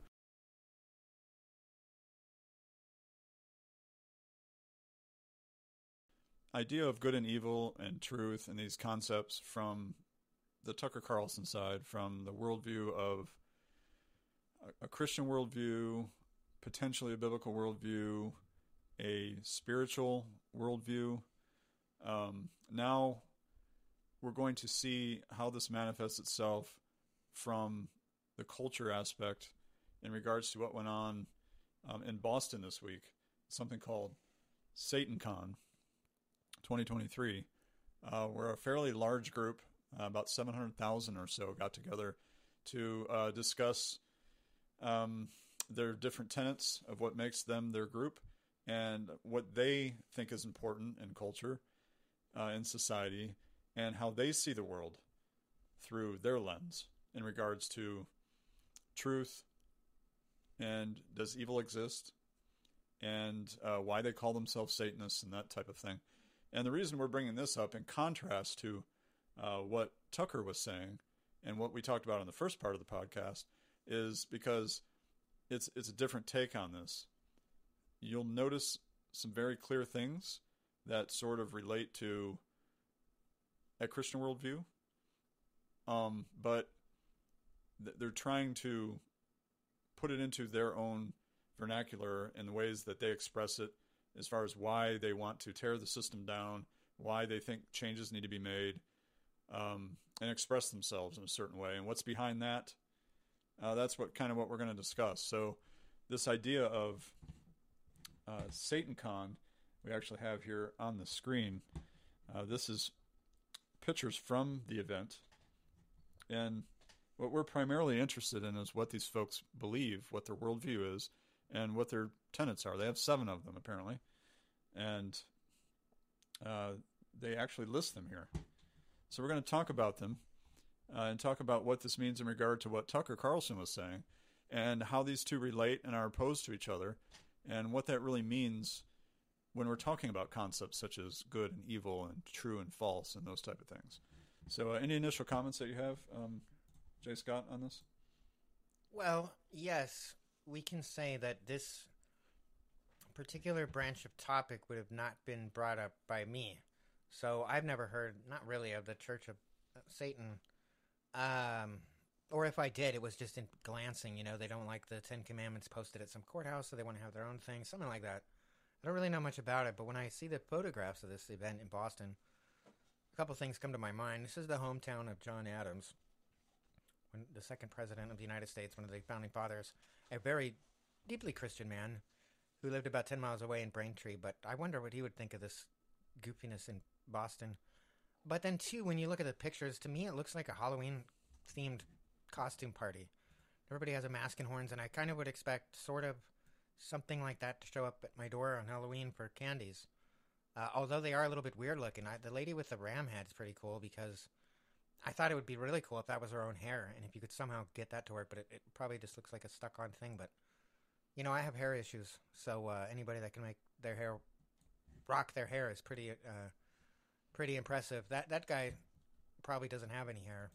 Idea of good and evil and truth and these concepts from the Tucker Carlson side, from the worldview of a, a Christian worldview, potentially a biblical worldview, a spiritual worldview. Um, now we're going to see how this manifests itself from the culture aspect in regards to what went on um, in Boston this week. Something called SatanCon twenty twenty-three, uh, where a fairly large group, uh, about seven hundred thousand or so, got together to uh, discuss um, their different tenets of what makes them their group and what they think is important in culture, uh, in society, and how they see the world through their lens in regards to truth and does evil exist, and uh, why they call themselves Satanists and that type of thing. And the reason we're bringing this up in contrast to uh, what Tucker was saying and what we talked about in the first part of the podcast is because it's it's a different take on this. You'll notice some very clear things that sort of relate to a Christian worldview, um, but th- they're trying to put it into their own vernacular in the ways that they express it, as far as why they want to tear the system down, why they think changes need to be made, um, and express themselves in a certain way. And what's behind that? Uh, that's what kind of what we're going to discuss. So this idea of uh, SatanCon, we actually have here on the screen. Uh, this is pictures from the event. And what we're primarily interested in is what these folks believe, what their worldview is, and what their tenets are. They have seven of them, apparently. And uh, they actually list them here. So we're going to talk about them uh, and talk about what this means in regard to what Tucker Carlson was saying and how these two relate and are opposed to each other and what that really means when we're talking about concepts such as good and evil and true and false and those type of things. So uh, any initial comments that you have, um, J. Scott, on this? Well, yes. We can say that this particular branch of topic would have not been brought up by me. So I've never heard, not really, of the Church of Satan. Um, or if I did, it was just in glancing. You know, they don't like the Ten Commandments posted at some courthouse, so they want to have their own thing, something like that. I don't really know much about it, but when I see the photographs of this event in Boston, a couple things come to my mind. This is the hometown of John Adams, when the second president of the United States, one of the founding fathers, a very deeply Christian man who lived about ten miles away in Braintree. But I wonder what he would think of this goofiness in Boston. But then, too, when you look at the pictures, to me it looks like a Halloween-themed costume party. Everybody has a mask and horns, and I kind of would expect sort of something like that to show up at my door on Halloween for candies. Uh, although they are a little bit weird-looking. I, the lady with the ram head is pretty cool because I thought it would be really cool if that was her own hair, and if you could somehow get that to work, but it, it probably just looks like a stuck-on thing. But, you know, I have hair issues, so uh, anybody that can make their hair, rock their hair is pretty uh, pretty impressive. That that guy probably doesn't have any hair,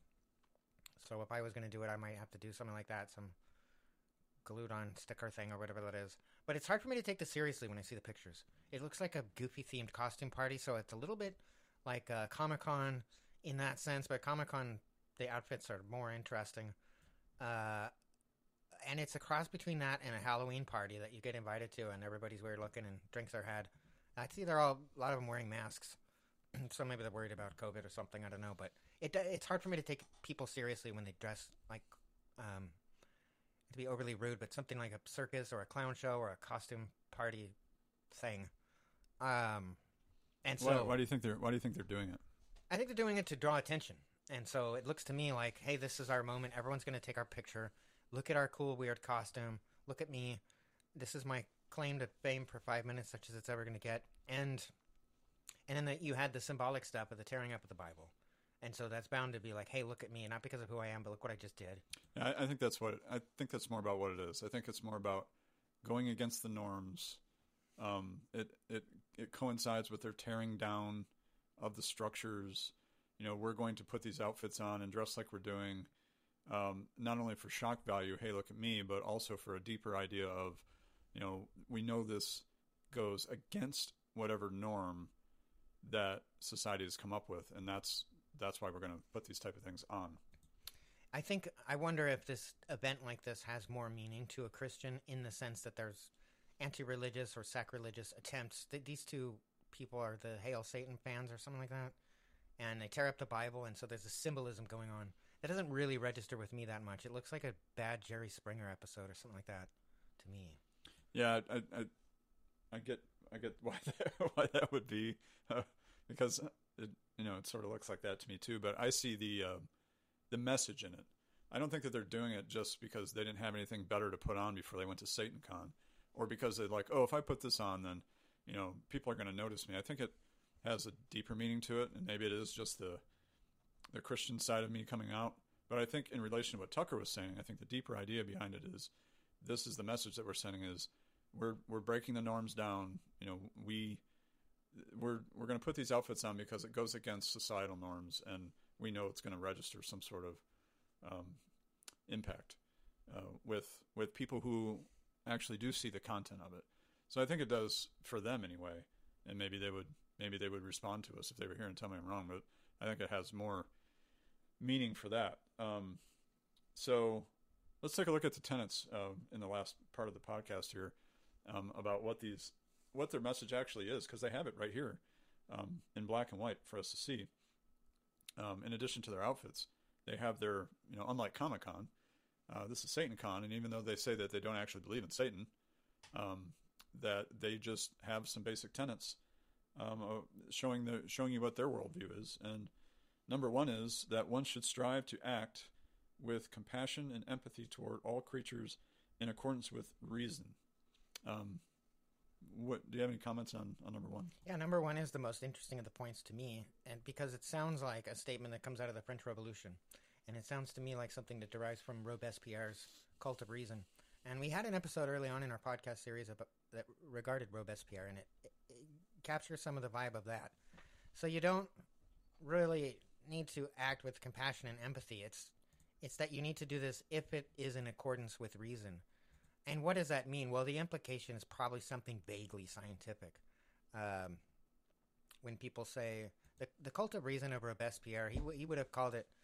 so if I was going to do it, I might have to do something like that, some glued-on sticker thing or whatever that is. But it's hard for me to take this seriously when I see the pictures. It looks like a goofy-themed costume party, so it's a little bit like uh, Comic-Con in that sense, but Comic-Con the outfits are more interesting. Uh, and it's a cross between that and a Halloween party that you get invited to, and everybody's weird looking and drinks are had. I see they're all a lot of them wearing masks, so maybe they're worried about COVID or something. I don't know, but it it's hard for me to take people seriously when they dress like, um, to be overly rude, but something like a circus or a clown show or a costume party thing. Um, and so why, why do you think they're Why do you think they're doing it? I think they're doing it to draw attention. And so it looks to me like, hey, this is our moment. Everyone's going to take our picture. Look at our cool, weird costume. Look at me. This is my claim to fame for five minutes, such as it's ever going to get. And and then the, you had the symbolic stuff of the tearing up of the Bible. And so that's bound to be like, hey, look at me. Not because of who I am, but look what I just did. Yeah, I, I think that's what it, I think that's more about what it is. I think it's more about going against the norms. Um, it it it coincides with their tearing down of the structures. You know, we're going to put these outfits on and dress like we're doing, um, not only for shock value, hey, look at me, but also for a deeper idea of, you know, we know this goes against whatever norm that society has come up with, and that's that's why we're going to put these type of things on. I think, I wonder if this event like this has more meaning to a Christian in the sense that there's anti-religious or sacrilegious attempts. These two people are the Hail Satan fans or something like that. And they tear up the Bible, and so there's a symbolism going on. That doesn't really register with me that much. It looks like a bad Jerry Springer episode or something like that to me. Yeah, I I, I get I get why that, why that would be, uh, because it, you know, it sort of looks like that to me too. But I see the uh, the message in it. I don't think that they're doing it just because they didn't have anything better to put on before they went to SatanCon, or because they're like, oh, if I put this on, then you know people are going to notice me. I think it has a deeper meaning to it, and maybe it is just the the Christian side of me coming out. But I think in relation to what Tucker was saying, I think the deeper idea behind it is this is the message that we're sending is we're we're breaking the norms down. You know, we we're we're going to put these outfits on because it goes against societal norms, and we know it's going to register some sort of um, impact uh, with with people who actually do see the content of it. So I think it does for them anyway, and maybe they would. Maybe they would respond to us if they were here and tell me I'm wrong, but I think it has more meaning for that. Um, so let's take a look at the tenets uh, in the last part of the podcast here um, about what these, what their message actually is, because they have it right here um, in black and white for us to see. Um, in addition to their outfits, they have their, you know, unlike Comic-Con, uh, this is SatanCon, and even though they say that they don't actually believe in Satan, um, that they just have some basic tenets. Um, uh, showing the showing you what their worldview is, and number one is that one should strive to act with compassion and empathy toward all creatures in accordance with reason. Um, what do you have any comments on, on number one? Yeah, number one is the most interesting of the points to me, and because it sounds like a statement that comes out of the French Revolution, and it sounds to me like something that derives from Robespierre's Cult of Reason. And we had an episode early on in our podcast series about, that regarded Robespierre, and it, it, it captures some of the vibe of that. So you don't really need to act with compassion and empathy. It's it's that you need to do this if it is in accordance with reason. And what does that mean? Well, the implication is probably something vaguely scientific. Um, when people say the the Cult of Reason of Robespierre, he w- he would have called it.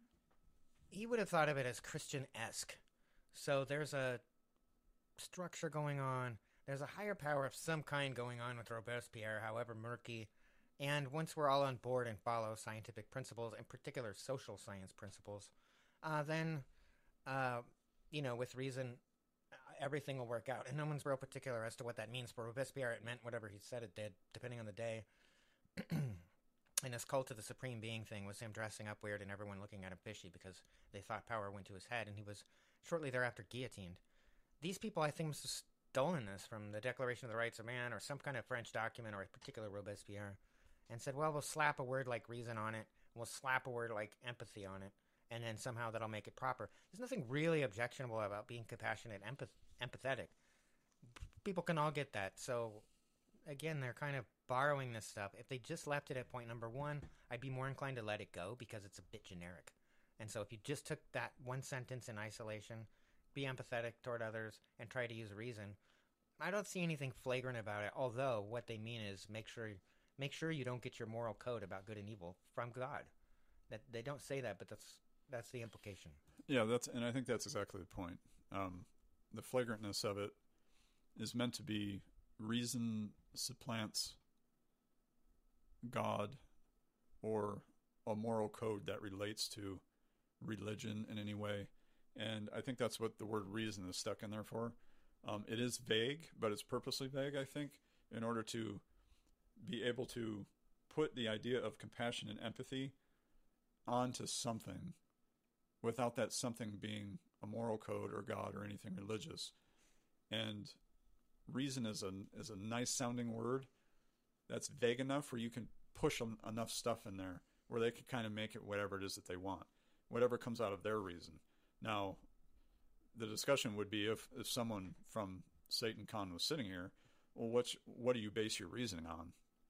He would have thought of it as Christian-esque. So there's a structure going on. There's a higher power of some kind going on with Robespierre, however murky. And once we're all on board and follow scientific principles, in particular social science principles, uh, then, uh, you know, with reason, everything will work out. And no one's real particular as to what that means. For Robespierre, it meant whatever he said it did, depending on the day. And his cult of the supreme being thing was him dressing up weird and everyone looking at him fishy because they thought power went to his head, and he was shortly thereafter guillotined. These people, I think, must have stolen this from the Declaration of the Rights of Man or some kind of French document or a particular Robespierre and said, well, we'll slap a word like reason on it, and we'll slap a word like empathy on it, and then somehow that'll make it proper. There's nothing really objectionable about being compassionate, empath- empathetic. People can all get that. So, again, they're kind of borrowing this stuff. If they just left it at point number one, I'd be more inclined to let it go because it's a bit generic. And so if you just took that one sentence in isolation, be empathetic toward others, and try to use reason, I don't see anything flagrant about it, although what they mean is make sure make sure you don't get your moral code about good and evil from God. That they don't say that, but that's that's the implication. Yeah, that's and I think that's exactly the point. Um, the flagrantness of it is meant to be reason supplants God or a moral code that relates to religion in any way. And I think that's what the word reason is stuck in there for. Um, it is vague, but it's purposely vague, I think, in order to be able to put the idea of compassion and empathy onto something without that something being a moral code or God or anything religious. And reason is a, is a nice sounding word that's vague enough where you can push enough stuff in there where they can kind of make it whatever it is that they want, whatever comes out of their reason. Now, the discussion would be if, if someone from Satan Con was sitting here, well, what's, what do you base your reasoning on?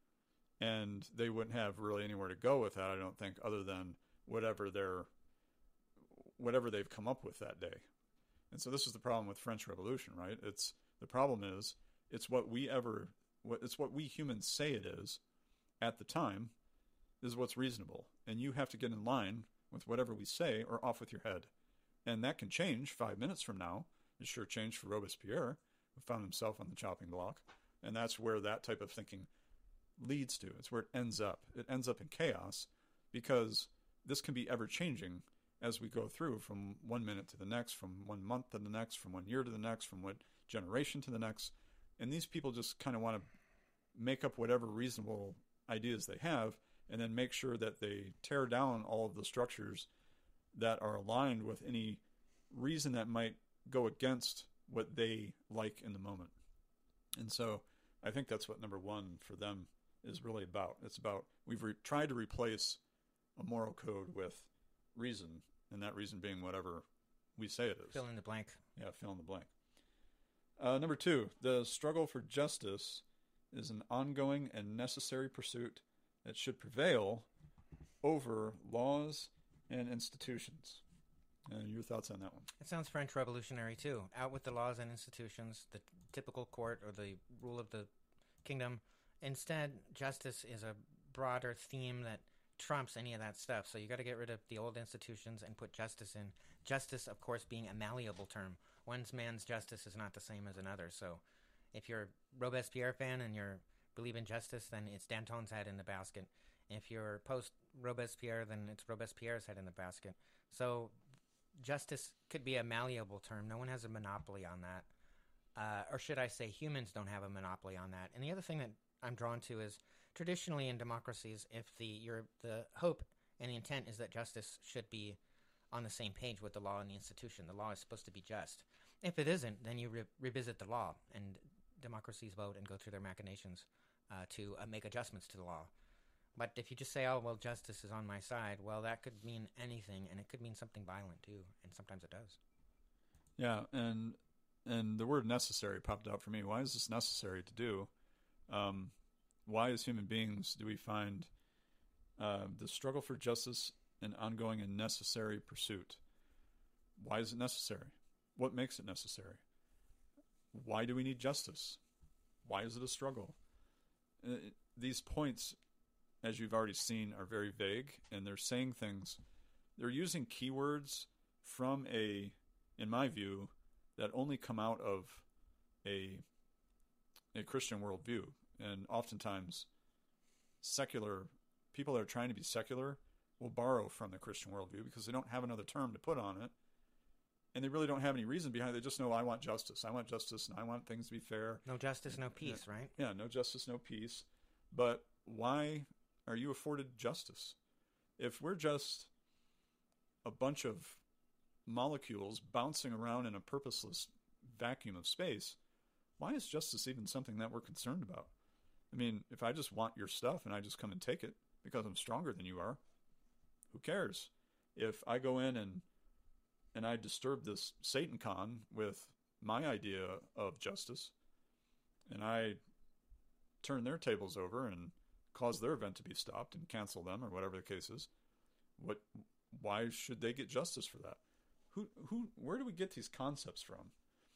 And they wouldn't have really anywhere to go with that, I don't think, other than whatever they're, whatever they've come up with that day. And so this is the problem with French Revolution, right? It's the problem is it's what we ever, what it's what we humans say it is at the time is what's reasonable. And you have to get in line with whatever we say or off with your head. And that can change five minutes from now. It sure changed for Robespierre, who found himself on the chopping block. And that's where that type of thinking leads to. It's where it ends up. It ends up in chaos because this can be ever changing as we go through from one minute to the next, from one month to the next, from one year to the next, from one generation to the next. And these people just kind of want to make up whatever reasonable ideas they have and then make sure that they tear down all of the structures that are aligned with any reason that might go against what they like in the moment. And so I think that's what number one for them is really about. It's about, we've re- tried to replace a moral code with reason, and that reason being whatever we say it is. Fill in the blank. Yeah, fill in the blank. Uh, number two, the struggle for justice is an ongoing and necessary pursuit that should prevail over laws and institutions. And your thoughts on that one? It sounds French Revolutionary, too. Out with the laws and institutions, the typical court or the rule of the kingdom. Instead, justice is a broader theme that trumps any of that stuff. So you got to get rid of the old institutions and put justice in. Justice, of course, being a malleable term. One man's justice is not the same as another. So if you're a Robespierre fan and you believe in justice, then it's Danton's head in the basket. If you're post-Robespierre, then it's Robespierre's head in the basket. So justice could be a malleable term. No one has a monopoly on that. Uh, or should I say humans don't have a monopoly on that. And the other thing that I'm drawn to is traditionally in democracies, if the your, the hope and the intent is that justice should be on the same page with the law and the institution. The law is supposed to be just. If it isn't, then you re- revisit the law, and democracies vote and go through their machinations uh, to uh, make adjustments to the law. But if you just say, oh, well, justice is on my side, well, that could mean anything, and it could mean something violent, too, and sometimes it does. Yeah, and and the word necessary popped out for me. Why is this necessary to do? Um, why, as human beings, do we find uh, the struggle for justice an ongoing and necessary pursuit? Why is it necessary? What makes it necessary? Why do we need justice? Why is it a struggle? Uh, these points, as you've already seen, are very vague, and they're saying things. They're using keywords from a, in my view, that only come out of a a Christian worldview. And oftentimes, secular people that are trying to be secular will borrow from the Christian worldview because they don't have another term to put on it, and they really don't have any reason behind it. They just know, I want justice. I want justice, and I want things to be fair. No justice, no peace, yeah, right? Yeah, no justice, no peace. But why are you afforded justice? If we're just a bunch of molecules bouncing around in a purposeless vacuum of space, why is justice even something that we're concerned about? I mean, if I just want your stuff and I just come and take it because I'm stronger than you are, who cares? If I go in and and I disturb this Satan con with my idea of justice, and I turn their tables over and cause their event to be stopped and cancel them or whatever the case is, what? Why should they get justice for that? Who? Who? Where do we get these concepts from?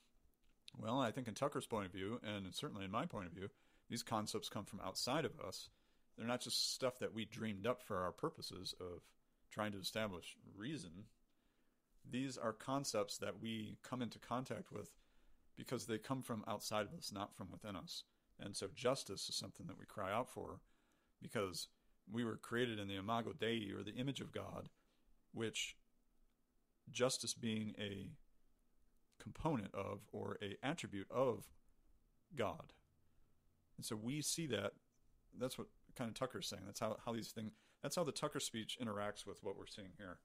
Well, I think in Tucker's point of view, and certainly in my point of view, these concepts come from outside of us. They're not just stuff that we dreamed up for our purposes of trying to establish reason. These are concepts that we come into contact with because they come from outside of us, not from within us. And so justice is something that we cry out for because we were created in the imago Dei, or the image of God, which justice being a component of, or a attribute of, God. And so we see that. That's what kind of Tucker's saying. That's how, how these things, that's how the Tucker speech interacts with what we're seeing here.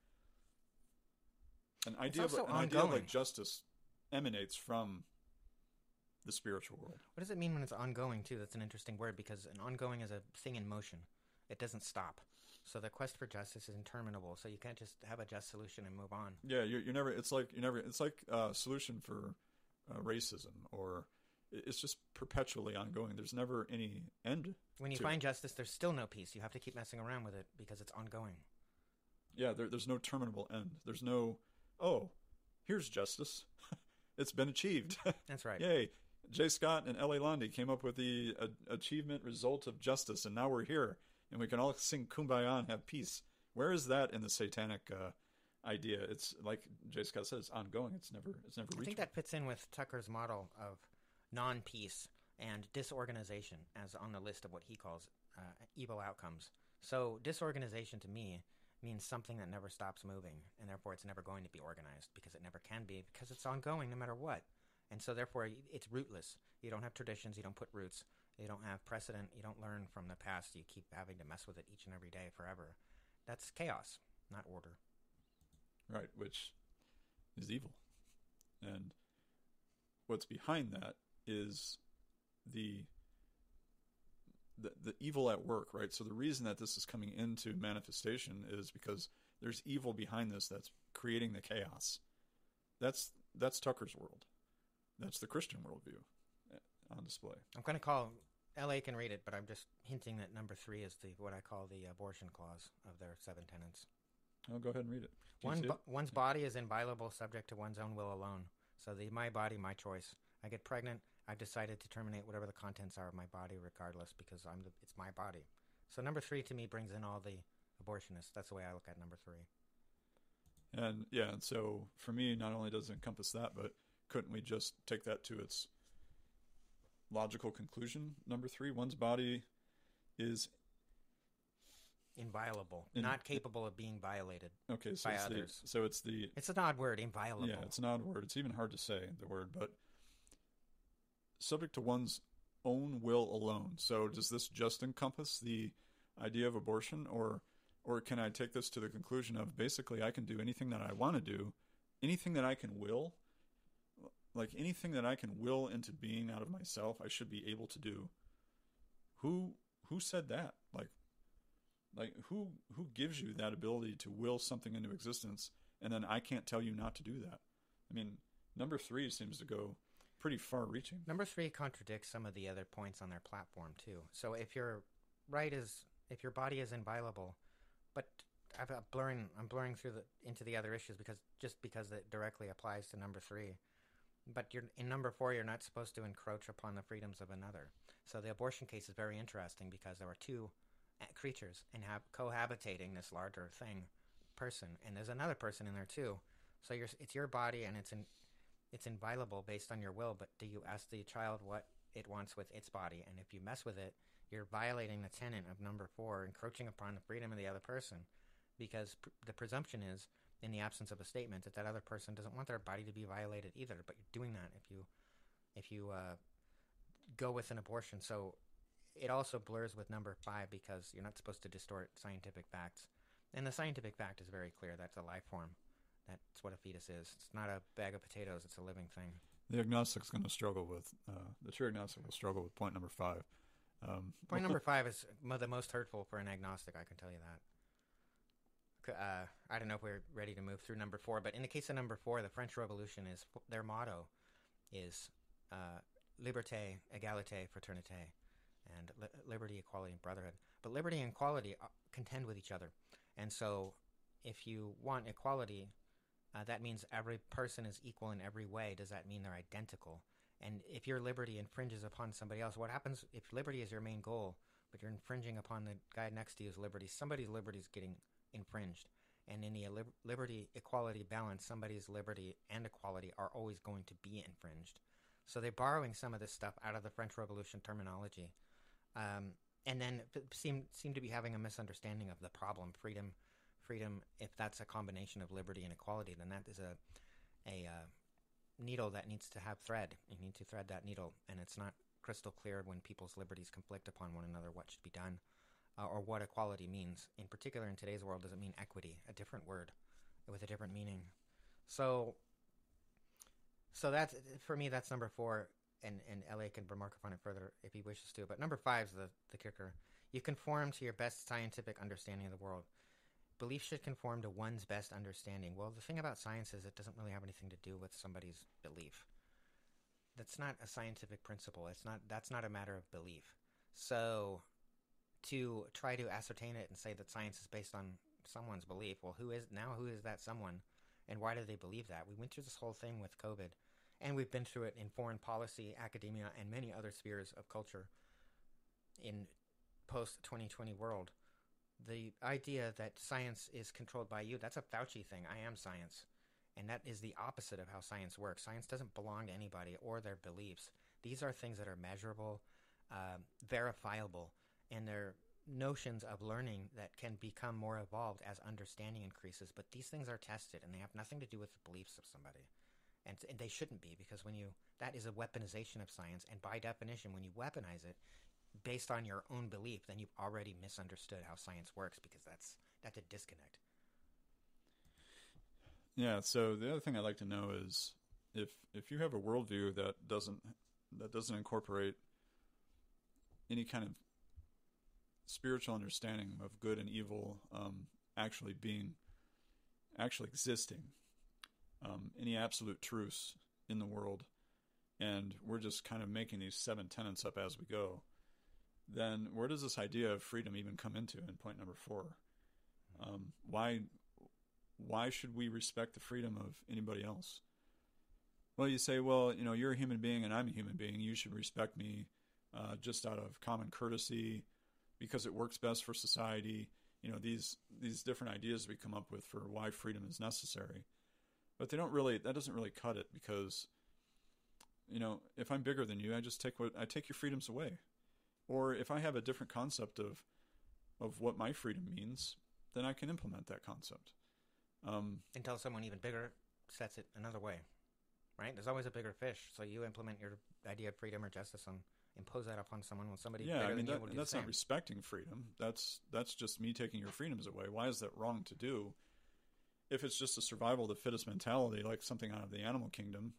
An idea, of, an idea of like justice emanates from the spiritual world. What does it mean when it's ongoing, too? That's an interesting word, because an ongoing is a thing in motion. It doesn't stop. So the quest for justice is interminable. So you can't just have a just solution and move on. Yeah, you're, you're never. It's like you're never. It's like a solution for uh, racism, or it's just perpetually ongoing. There's never any end. When you to find it. justice, there's still no peace. You have to keep messing around with it because it's ongoing. Yeah, there, there's no terminable end. There's no, oh, here's justice. It's been achieved. That's right. Yay. J. Scott and L A. Lundy came up with the uh, achievement result of justice, and now we're here, and we can all sing Kumbaya and have peace. Where is that in the satanic uh, idea? It's like J. Scott says, it's ongoing. It's never, it's never reachable. I think that fits in with Tucker's model of non-peace and disorganization as on the list of what he calls uh, evil outcomes. So disorganization to me means something that never stops moving, and therefore it's never going to be organized because it never can be, because it's ongoing no matter what. And so therefore it's rootless. You don't have traditions, you don't put roots, you don't have precedent, you don't learn from the past, you keep having to mess with it each and every day forever. That's chaos, not order. Right, which is evil. And what's behind that is the, the the evil at work, right? So the reason that this is coming into manifestation is because there's evil behind this that's creating the chaos. That's that's Tucker's world. That's the Christian worldview on display. I'm going to call, L A can read it, but I'm just hinting that number three is the what I call the abortion clause of their seven tenets. I'll go ahead and read it. Do you One see bo- it? one's body is inviolable, subject to one's own will alone. So the my body, my choice. I get pregnant, I've decided to terminate whatever the contents are of my body regardless, because I'm the, it's my body. So number three to me brings in all the abortionists. That's the way I look at number three. And yeah, and so for me, not only does it encompass that, but couldn't we just take that to its logical conclusion? Number three, one's body is Inviolable, In- not capable of being violated okay. So by it's others. the, so it's the It's an odd word, inviolable. yeah, it's an odd word. It's even hard to say the word, but subject to one's own will alone. So does this just encompass the idea of abortion, or or can I take this to the conclusion of basically I can do anything that I want to do, anything that I can will, like anything that I can will into being out of myself, I should be able to do. Who who said that? Like like who who gives you that ability to will something into existence, and then I can't tell you not to do that? I mean, number three seems to go pretty far-reaching. Number three contradicts some of the other points on their platform too. So if your right is if your body is inviolable, but I've I'm blurring I'm blurring through the into the other issues because just because it directly applies to number three. But you're in number four, you're not supposed to encroach upon the freedoms of another. So the abortion case is very interesting because there are two creatures and have cohabitating this larger thing, person, and there's another person in there too. So you're, it's your body and it's in, it's inviolable based on your will. But do you ask the child what it wants with its body? And if you mess with it, you're violating the tenet of number four, encroaching upon the freedom of the other person, because pr- the presumption is, in the absence of a statement, that that other person doesn't want their body to be violated either. But you're doing that if you if you uh, go with an abortion. So it also blurs with number five because you're not supposed to distort scientific facts. And the scientific fact is very clear. That's a life form. That's what a fetus is. It's not a bag of potatoes. It's a living thing. The agnostic's going to struggle with, uh, the true agnostic will struggle with point number five. Um, Point number five is mo- the most hurtful for an agnostic, I can tell you that. Uh, I don't know if we're ready to move through number four, but in the case of number four, the French Revolution is, their motto is uh, liberté, égalité, fraternité, and li- liberty, equality, and brotherhood. But liberty and equality contend with each other. And so if you want equality, uh, that means every person is equal in every way. Does that mean they're identical? And if your liberty infringes upon somebody else, what happens if liberty is your main goal, but you're infringing upon the guy next to you's liberty? Somebody's liberty is getting infringed. And in the lib- liberty equality balance, somebody's liberty and equality are always going to be infringed. So they're borrowing some of this stuff out of the French Revolution terminology, um, and then seem seem to be having a misunderstanding of the problem. Freedom, freedom. If that's a combination of liberty and equality, then that is a a uh, needle that needs to have thread. You need to thread that needle, and it's not crystal clear when people's liberties conflict upon one another what should be done, uh, or what equality means. In particular, in today's world, does it mean equity? A different word with a different meaning. So, so that's for me. That's number four, and and L A can remark upon it further if he wishes to. But number five is the the kicker. You conform to your best scientific understanding of the world. Belief should conform to one's best understanding. Well, the thing about science is it doesn't really have anything to do with somebody's belief. That's not a scientific principle. It's not. That's not a matter of belief. So, to try to ascertain it and say that science is based on someone's belief, well, who is now? Who is that someone, and why do they believe that? We went through this whole thing with COVID, and we've been through it in foreign policy, academia, and many other spheres of culture in post twenty twenty world. The idea that science is controlled by you, that's a Fauci thing. I am science. And that is the opposite of how science works. Science doesn't belong to anybody or their beliefs. These are things that are measurable, uh, verifiable, and they're notions of learning that can become more evolved as understanding increases. But these things are tested, and they have nothing to do with the beliefs of somebody. And, and they shouldn't be, because when you that is a weaponization of science. And by definition, when you weaponize it, based on your own belief, then you've already misunderstood how science works, because that's that's a disconnect. Yeah. So the other thing I'd like to know is if if you have a worldview that doesn't that doesn't incorporate any kind of spiritual understanding of good and evil um, actually being actually existing, um, any absolute truths in the world, and we're just kind of making these seven tenets up as we go, then where does this idea of freedom even come into in point number four? Um, why why should we respect the freedom of anybody else? Well, you say, well, you know, you're a human being and I'm a human being. You should respect me uh, just out of common courtesy because it works best for society. You know, these these different ideas we come up with for why freedom is necessary. But they don't really, that doesn't really cut it, because, you know, if I'm bigger than you, I just take what I take your freedoms away. Or if I have a different concept of of what my freedom means, then I can implement that concept. Um, Until someone even bigger sets it another way, right? There's always a bigger fish. So you implement your idea of freedom or justice and impose that upon someone when somebody yeah, bigger I mean, than that, you will do that's the same. not respecting freedom. That's that's just me taking your freedoms away. Why is that wrong to do? If it's just a survival of the fittest mentality, like something out of the animal kingdom,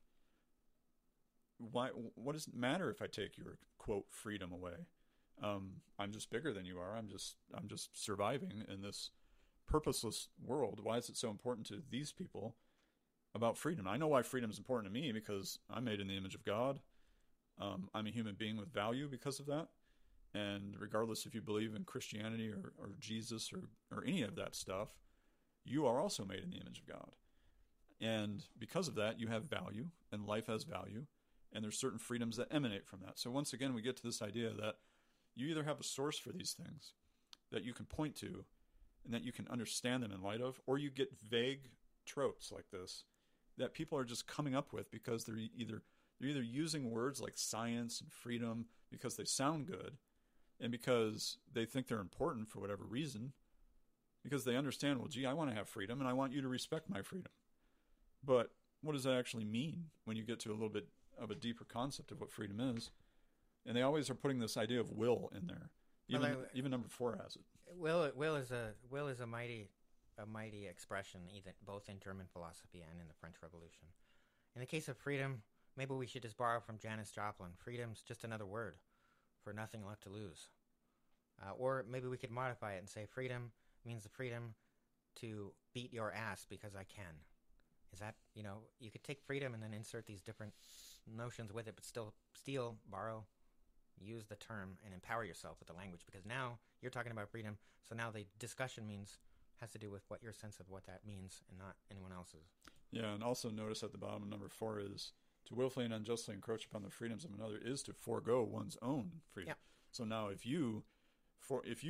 why? What does it matter if I take your, quote, freedom away? Um, I'm just bigger than you are. I'm just I'm just surviving in this purposeless world. Why is it so important to these people about freedom? I know why freedom is important to me, because I'm made in the image of God. Um, I'm a human being with value because of that. And regardless if you believe in Christianity or, or Jesus or, or any of that stuff, you are also made in the image of God. And because of that, you have value, and life has value, and there's certain freedoms that emanate from that. So once again, we get to this idea that you either have a source for these things that you can point to and that you can understand them in light of, or you get vague tropes like this that people are just coming up with because they're either they're either using words like science and freedom because they sound good, and because they think they're important for whatever reason, because they understand, well, gee, I want to have freedom and I want you to respect my freedom. But what does that actually mean when you get to a little bit of a deeper concept of what freedom is? And they always are putting this idea of will in there. Even Well, I- even number four has it. Will will is a will is a mighty a mighty expression, either both in German philosophy and in the French Revolution. In the case of freedom, maybe we should just borrow from Janis Joplin. Freedom's just another word for nothing left to lose. Uh, or maybe we could modify it and say freedom means the freedom to beat your ass because I can. Is that, you know, you could take freedom and then insert these different notions with it, but still steal, borrow, use the term, and empower yourself with the language, because now you're talking about freedom, so now the discussion means has to do with what your sense of what that means and not anyone else's. Yeah, and also notice at the bottom of number four is to willfully and unjustly encroach upon the freedoms of another is to forego one's own freedom. Yeah. So now if you for if you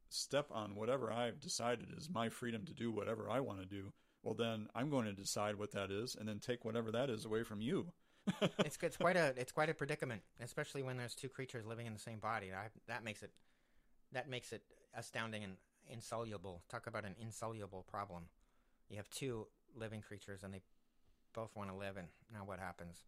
step on whatever I've decided is my freedom to do whatever I want to do, well, then I'm going to decide what that is and then take whatever that is away from you. it's it's quite a it's quite a predicament, especially when there's two creatures living in the same body. I, that makes it that makes it astounding and insoluble. Talk about an insoluble problem. You have two living creatures and they both want to live, and now what happens?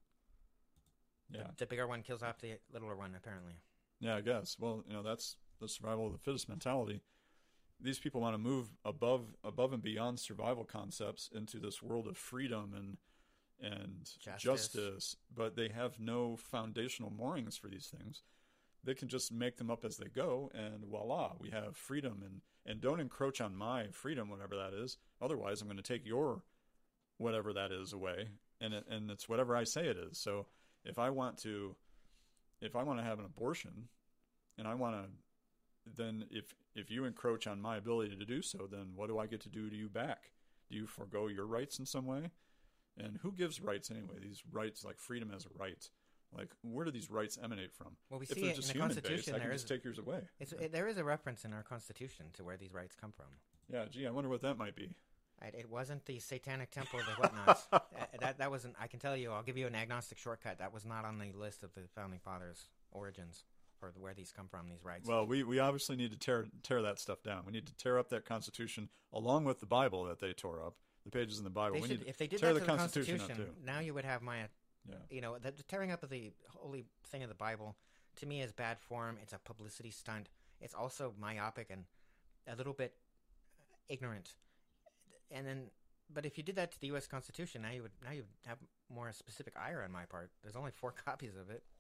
Yeah. The, the bigger one kills off the littler one, apparently. Yeah, I guess. Well, you know, that's the survival of the fittest mentality. These people want to move above above and beyond survival concepts into this world of freedom and and Justice. justice, but they have no foundational moorings for these things. They can just make them up as they go, and voila, we have freedom. And, and don't encroach on my freedom, whatever that is. Otherwise, I'm going to take your whatever that is away, and it, and it's whatever I say it is. So if I want to, if I want to have an abortion, and I want to, then if if you encroach on my ability to do so, then what do I get to do to you back? Do you forego your rights in some way? And who gives rights anyway? These rights, like freedom as a right, like where do these rights emanate from? Well, we if see they're it just in the human Constitution. based, I can there just is, take yours away. it's, it, there is a reference in our Constitution to where these rights come from. Yeah, gee, I wonder what that might be. It, it wasn't the Satanic Temple of the whatnots. uh, that that wasn't. I can tell you. I'll give you an agnostic shortcut. That was not on the list of the founding fathers' origins for where these come from. These rights. Well, we, we obviously need to tear tear that stuff down. We need to tear up that Constitution along with the Bible that they tore up, the pages in the Bible. They we should, need to if they did tear that the to the Constitution, Constitution, up too. now you would have my, Yeah. you know, the, the tearing up of the holy thing of the Bible to me is bad form. It's a publicity stunt. It's also myopic and a little bit ignorant. And then, but if you did that to the U S Constitution, now you would now you would have more specific ire on my part. There's only four copies of it.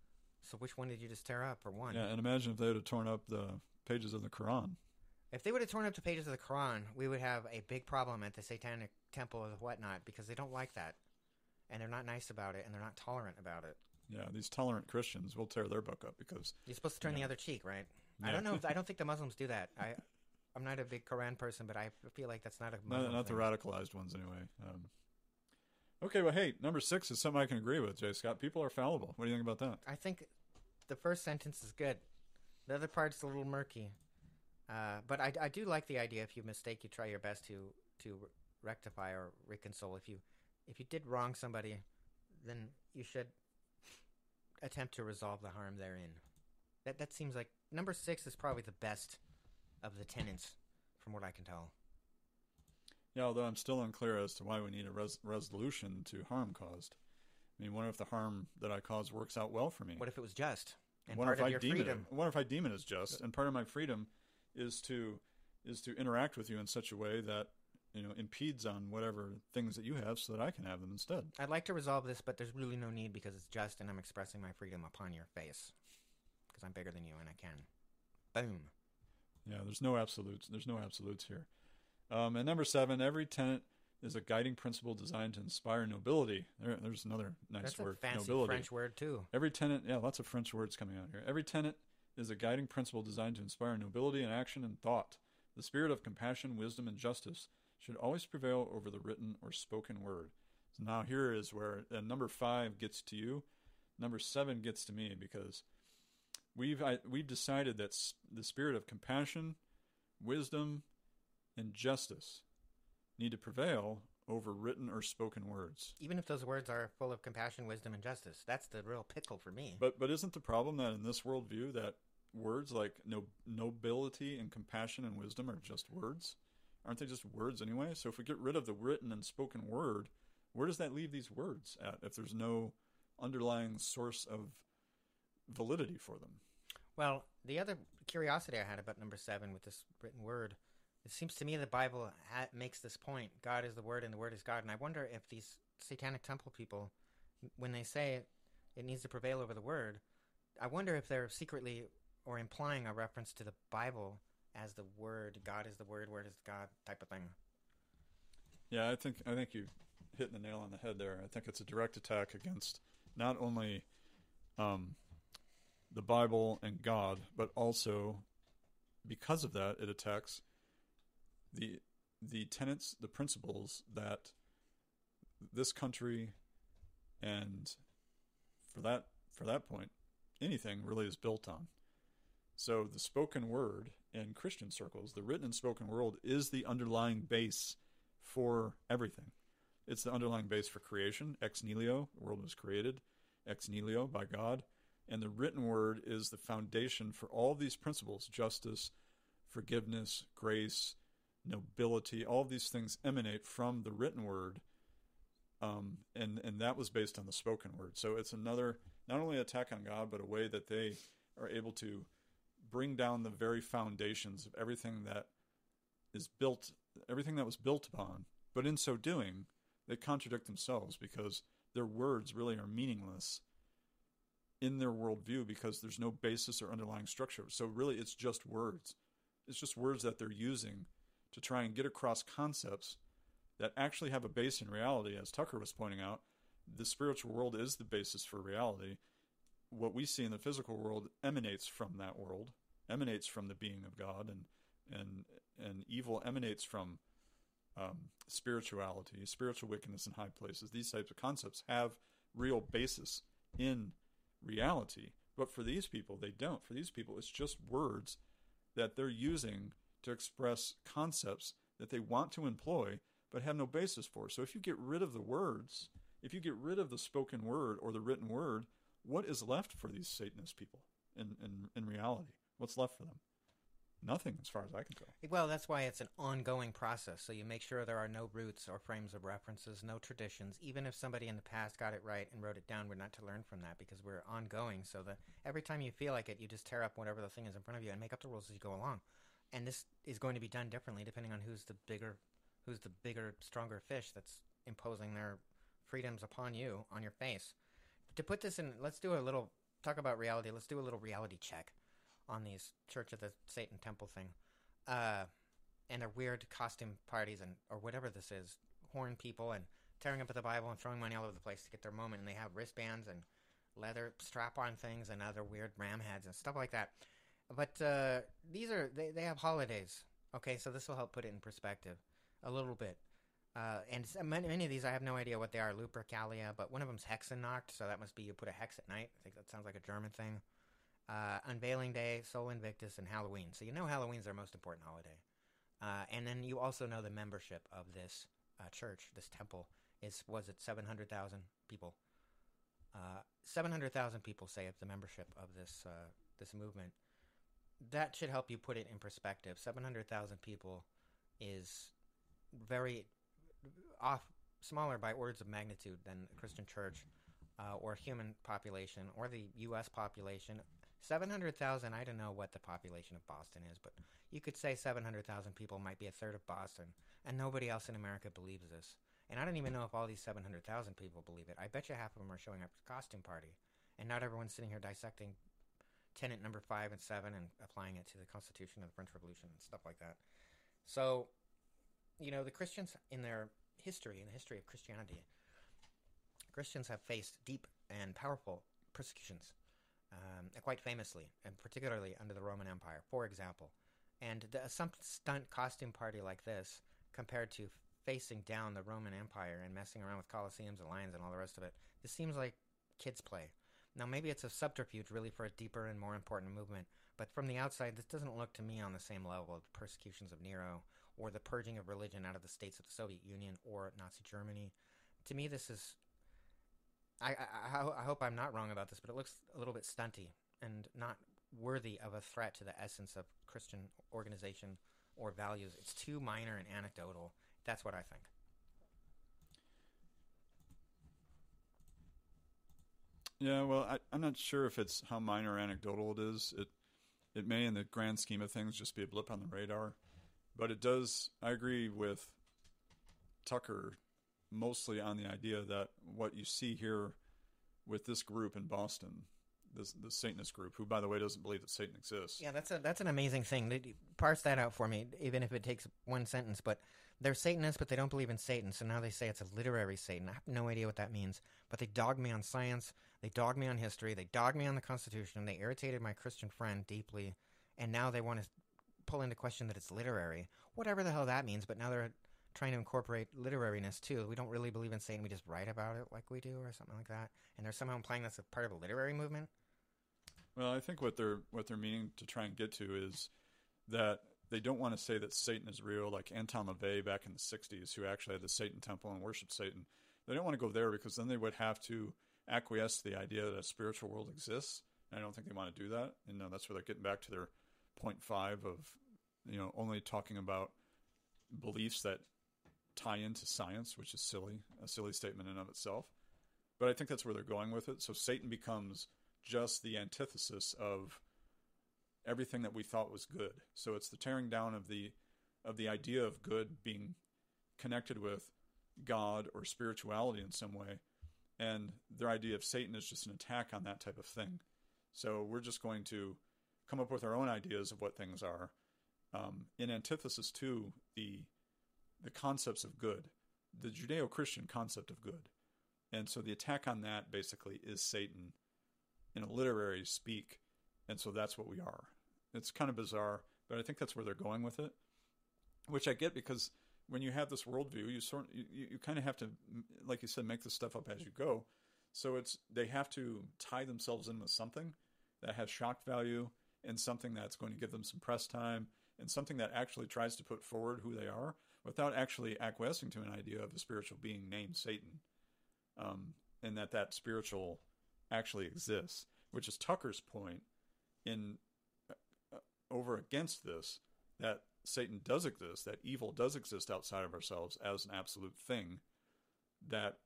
So which one did you just tear up, or one? Yeah, and imagine if they would have torn up the pages of the Quran. If they would have torn up the pages of the Quran, we would have a big problem at the Satanic Temple or whatnot, because they don't like that. And they're not nice about it, and they're not tolerant about it. Yeah, these tolerant Christians will tear their book up because You're supposed to turn Yeah. the other cheek, right? I Yeah. don't know. If, I don't think the Muslims do that. I, I'm not a big Quran person, but I feel like that's not a Muslim not, not the thing. radicalized ones anyway. Um, okay, well, hey, number six is something I can agree with, Jay Scott. People are fallible. What do you think about that? I think the first sentence is good. The other part's a little murky. Uh, but I, I do like the idea. If you mistake, you try your best to to rectify or reconcile. If you if you did wrong somebody, then you should attempt to resolve the harm therein. That that seems like number six is probably the best of the tenets, from what I can tell. Yeah, although I'm still unclear as to why we need a res- resolution to harm caused. I mean, what if the harm that I caused works out well for me? What if it was just and what part if of I your deem freedom? it? What if I deem it as just, and part of my freedom is to is to interact with you in such a way that, you know, impedes on whatever things that you have, so that I can have them instead. I'd like to resolve this, but there's really no need because it's just, and I'm expressing my freedom upon your face because I'm bigger than you and I can. Boom. Yeah, there's no absolutes. There's no absolutes here. Um, and number seven, every tenet is a guiding principle designed to inspire nobility. There, there's another nice That's word. a fancy nobility. French word too. Every tenet, yeah, lots of French words coming out here. Every tenet is a guiding principle designed to inspire nobility in action and thought. The spirit of compassion, wisdom, and justice should always prevail over the written or spoken word. So now here is where uh, number five gets to you. Number seven gets to me because we've I, we've decided that s- the spirit of compassion, wisdom, and justice need to prevail over written or spoken words. Even if those words are full of compassion, wisdom, and justice. That's the real pickle for me. But but isn't the problem that in this worldview that words like no, nobility and compassion and wisdom are just words? Aren't they just words anyway? So if we get rid of the written and spoken word, where does that leave these words at if there's no underlying source of validity for them? Well, the other curiosity I had about number seven with this written word, it seems to me the Bible ha- makes this point. God is the Word and the Word is God. And I wonder if these Satanic Temple people, when they say it needs to prevail over the Word, I wonder if they're secretly or implying a reference to the Bible as the Word. God is the Word, Word is God type of thing. Yeah, I think I think you hit the nail on the head there. I think it's a direct attack against not only um, the Bible and God, but also because of that, it attacks the the tenets, the principles that this country and for that for that point, anything really is built on. So the spoken word in Christian circles. The written and spoken word is the underlying base for everything. It's the underlying base for creation, ex nihilo, the world was created, ex nihilo, by God. And the written word is the foundation for all these principles: justice, forgiveness, grace, nobility. All of these things emanate from the written word, um, and, and that was based on the spoken word. So it's another, not only attack on God, but a way that they are able to bring down the very foundations of everything that is built, everything that was built upon. But in so doing, they contradict themselves, because their words really are meaningless in their worldview, because there's no basis or underlying structure. So really it's just words. It's just words that they're using to try and get across concepts that actually have a base in reality. As Tucker was pointing out, the spiritual world is the basis for reality. What we see in the physical world emanates from that world, emanates from the being of God, and and and evil emanates from um, spirituality, spiritual wickedness in high places. These types of concepts have real basis in reality. But for these people, they don't. For these people, it's just words that they're using to express concepts that they want to employ but have no basis for. So if you get rid of the words, if you get rid of the spoken word or the written word, what is left for these Satanist people in, in, in reality? What's left for them? Nothing, as far as I can tell. Well, that's why it's an ongoing process. So you make sure there are no roots or frames of references, no traditions. Even if somebody in the past got it right and wrote it down, we're not to learn from that, because we're ongoing. So that every time you feel like it, you just tear up whatever the thing is in front of you and make up the rules as you go along. And this is going to be done differently depending on who's the bigger, who's the bigger, stronger fish that's imposing their freedoms upon you, on your face. To put this in, let's do a little, talk about reality. Let's do a little reality check on these Church of the Satan Temple thing, uh, and their weird costume parties, and or whatever this is, horn people and tearing up at the Bible and throwing money all over the place to get their moment. And they have wristbands and leather strap-on things and other weird ram heads and stuff like that. But uh, these are they, they have holidays. Okay, so this will help put it in perspective a little bit. Uh, and many, many of these, I have no idea what they are. Lupercalia, but one of them's Hexennacht, so that must be you put a hex at night. I think that sounds like a German thing. Uh, Unveiling Day, Sol Invictus, and Halloween. So you know Halloween's their most important holiday. Uh, and then you also know the membership of this uh, church, this temple, is was it seven hundred thousand people? Uh, seven hundred thousand people say of the membership of this uh, this movement. That should help you put it in perspective. seven hundred thousand people is very off, smaller by orders of magnitude than the Christian church uh, or human population or the U S population. seven hundred thousand, I don't know what the population of Boston is, but you could say seven hundred thousand people might be a third of Boston, and nobody else in America believes this. And I don't even know if all these seven hundred thousand people believe it. I bet you half of them are showing up at the costume party, and not everyone's sitting here dissecting tenet number five and seven and applying it to the Constitution of the French Revolution and stuff like that. So, you know, the Christians in their history, in the history of Christianity, Christians have faced deep and powerful persecutions. Um, quite famously, and particularly under the Roman Empire, for example. And the, some stunt costume party like this, compared to facing down the Roman Empire and messing around with Colosseums and lions and all the rest of it, this seems like kids' play. Now, maybe it's a subterfuge really for a deeper and more important movement, but from the outside, this doesn't look to me on the same level of the persecutions of Nero or the purging of religion out of the states of the Soviet Union or Nazi Germany. To me, this is... I, I, I hope I'm not wrong about this, but it looks a little bit stunty and not worthy of a threat to the essence of Christian organization or values. It's too minor and anecdotal. That's what I think. Yeah, well, I, I'm not sure if it's how minor or anecdotal it is. It it may, in the grand scheme of things, just be a blip on the radar. But it does, I agree with Tucker mostly on the idea that what you see here with this group in Boston, this the Satanist group, who, by the way, doesn't believe that Satan exists. Yeah, that's a that's an amazing thing. Parse that out for me, even if it takes one sentence. But they're Satanists, but they don't believe in Satan, so now they say it's a literary Satan. I have no idea what that means. But they dog me on science, they dog me on history, they dog me on the Constitution, they irritated my Christian friend deeply, and now they want to pull into question that it's literary. Whatever the hell that means, but now they're trying to incorporate literariness too. We don't really believe in Satan, we just write about it like we do or something like that. And they're somehow implying that's a part of a literary movement. Well, I think what they're what they're meaning to try and get to is that they don't want to say that Satan is real, like Anton LaVey back in the sixties, who actually had the Satan temple and worshiped Satan. They don't want to go there because then they would have to acquiesce to the idea that a spiritual world exists. And I don't think they want to do that. And uh, that's where they're getting back to their point five of, you know, only talking about beliefs that tie into science, which is silly, a silly statement in and of itself. But I think that's where they're going with it. So Satan becomes just the antithesis of everything that we thought was good. So it's the tearing down of the of the idea of good being connected with God or spirituality in some way. And their idea of Satan is just an attack on that type of thing. So we're just going to come up with our own ideas of what things are, um, in antithesis to the the concepts of good, the Judeo-Christian concept of good. And so the attack on that basically is Satan in a literary speak. And so that's what we are. It's kind of bizarre, but I think that's where they're going with it, which I get because when you have this worldview, you sort you, you kind of have to, like you said, make this stuff up as you go. So it's they have to tie themselves in with something that has shock value and something that's going to give them some press time and something that actually tries to put forward who they are without actually acquiescing to an idea of a spiritual being named Satan, um, and that that spiritual actually exists, which is Tucker's point in uh, over against this, that Satan does exist, that evil does exist outside of ourselves as an absolute thing that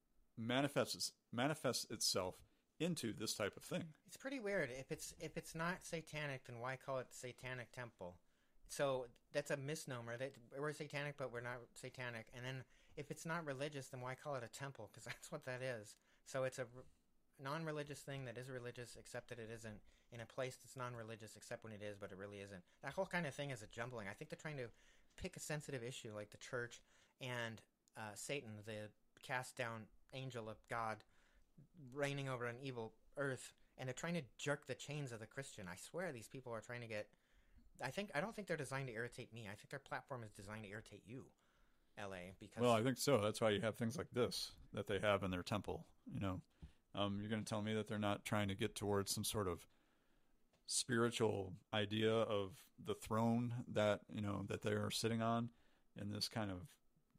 manifests manifests itself into this type of thing. It's pretty weird. If it's if it's not satanic, then why call it satanic temple? So that's a misnomer. That we're satanic, but we're not satanic. And then if it's not religious, then why call it a temple? Because that's what that is. So it's a non-religious thing that is religious, except that it isn't, in a place that's non-religious, except when it is, but it really isn't. That whole kind of thing is a jumbling. I think they're trying to pick a sensitive issue like the church and uh, Satan, the cast down angel of God, reigning over an evil earth, and they're trying to jerk the chains of the Christian. I swear these people are trying to get... I think I don't think they're designed to irritate me. I think their platform is designed to irritate you, L A. Because well, I think so. That's why you have things like this that they have in their temple. You know, um, you're going to tell me that they're not trying to get towards some sort of spiritual idea of the throne that you know that they are sitting on, in this kind of